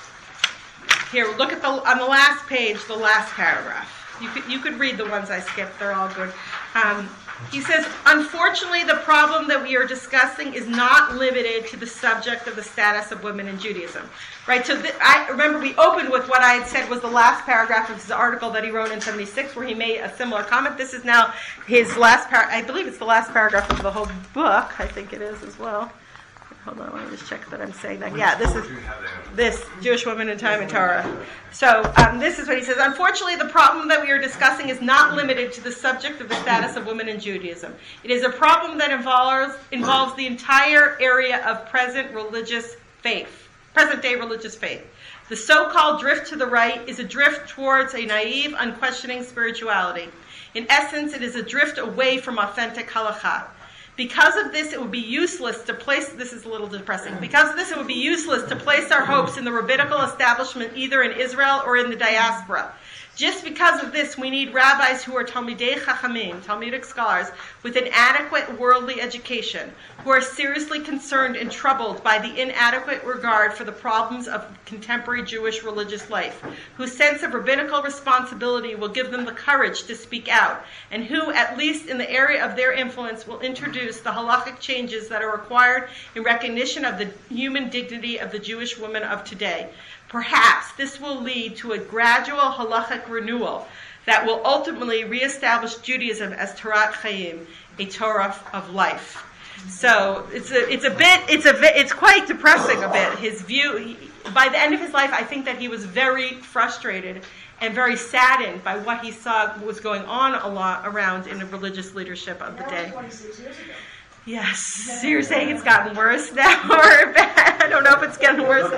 Here, look at the on the last page, the last paragraph. You could you could read the ones I skipped; they're all good. Um, he says, "Unfortunately, the problem that we are discussing is not limited to the subject of the status of women in Judaism." Right. So th- I remember we opened with what I had said was the last paragraph of his article that he wrote in seventy-six, where he made a similar comment. This is now his last paragraph. I believe it's the last paragraph of the whole book. I think it is as well. Hold on, let me just check that I'm saying that. Yeah, this is this Jewish Women in Time and Torah. So um, this is what he says. Unfortunately, the problem that we are discussing is not limited to the subject of the status of women in Judaism. It is a problem that involves involves the entire area of present religious faith, present-day religious faith. The so-called drift to the right is a drift towards a naive, unquestioning spirituality. In essence, it is a drift away from authentic halakha. Because of this, it would be useless to place, this is a little depressing, because of this, it would be useless to place our hopes in the rabbinical establishment either in Israel or in the diaspora. Just because of this, we need rabbis who are Talmidei Chachamim, Talmudic scholars, with an adequate worldly education, who are seriously concerned and troubled by the inadequate regard for the problems of contemporary Jewish religious life, whose sense of rabbinical responsibility will give them the courage to speak out, and who, at least in the area of their influence, will introduce the halachic changes that are required in recognition of the human dignity of the Jewish woman of today. Perhaps this will lead to a gradual halachic renewal that will ultimately reestablish Judaism as Torah Chaim, a Torah of life. So it's a it's a bit it's a it's quite depressing a bit. His view, he, by the end of his life, I think that he was very frustrated and very saddened by what he saw was going on a lot around in the religious leadership of the day. twenty-six years ago. Yes. So you're saying it's gotten worse now, or bad? I don't know if it's getting worse.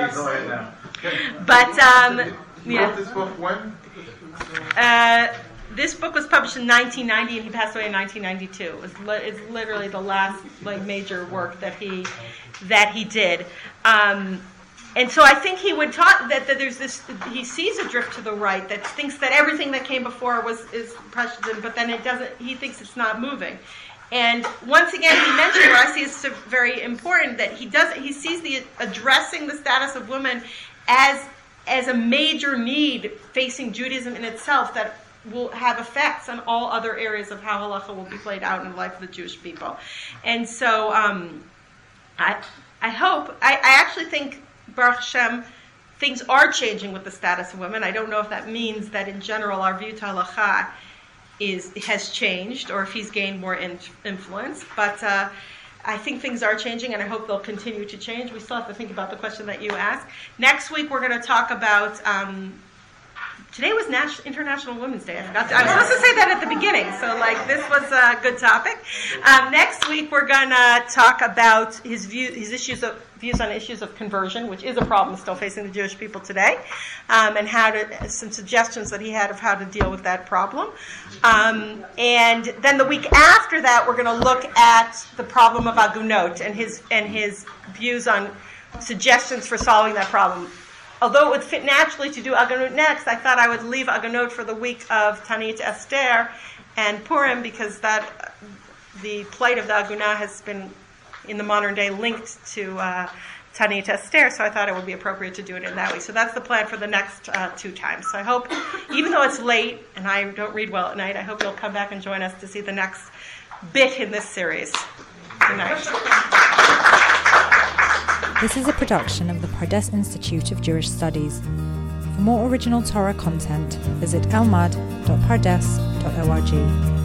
But um, You yeah. wrote this book when? Uh, this book was published in nineteen ninety, and he passed away in nineteen ninety-two. It was li- it's literally the last like major work that he that he did. Um, and so I think he would talk that, that there's this. He sees a drift to the right that thinks that everything that came before was is precedent, but then it doesn't. He thinks it's not moving. And once again, he mentioned where I see it's very important that he does. He sees the addressing the status of women as as a major need facing Judaism in itself that will have effects on all other areas of how halacha will be played out in the life of the Jewish people. And so um, I I hope, I, I actually think, Baruch Hashem, things are changing with the status of women. I don't know if that means that in general our view to halacha is has changed or if he's gained more in, influence, but uh, I think things are changing, and I hope they'll continue to change. We still have to think about the question that you asked. Next week, we're going to talk about. Um, today was National International Women's Day. I forgot. To, I was supposed to say that at the beginning, so like this was a good topic. Um, next week, we're going to talk about his view, his issues of views on issues of conversion, which is a problem still facing the Jewish people today, um, and how to some suggestions that he had of how to deal with that problem. Um, and then the week after that, we're going to look at the problem of agunot and his and his views on suggestions for solving that problem. Although it would fit naturally to do agunot next, I thought I would leave agunot for the week of Tanit Esther and Purim because that the plight of the agunah has been in the modern day linked to uh, Tanit Esther, so I thought it would be appropriate to do it in that way. So that's the plan for the next uh, two times. So I hope, even though it's late and I don't read well at night, I hope you'll come back and join us to see the next bit in this series. Good night. This is a production of the Pardes Institute of Jewish Studies. For more original Torah content, visit elmad dot pardes dot org.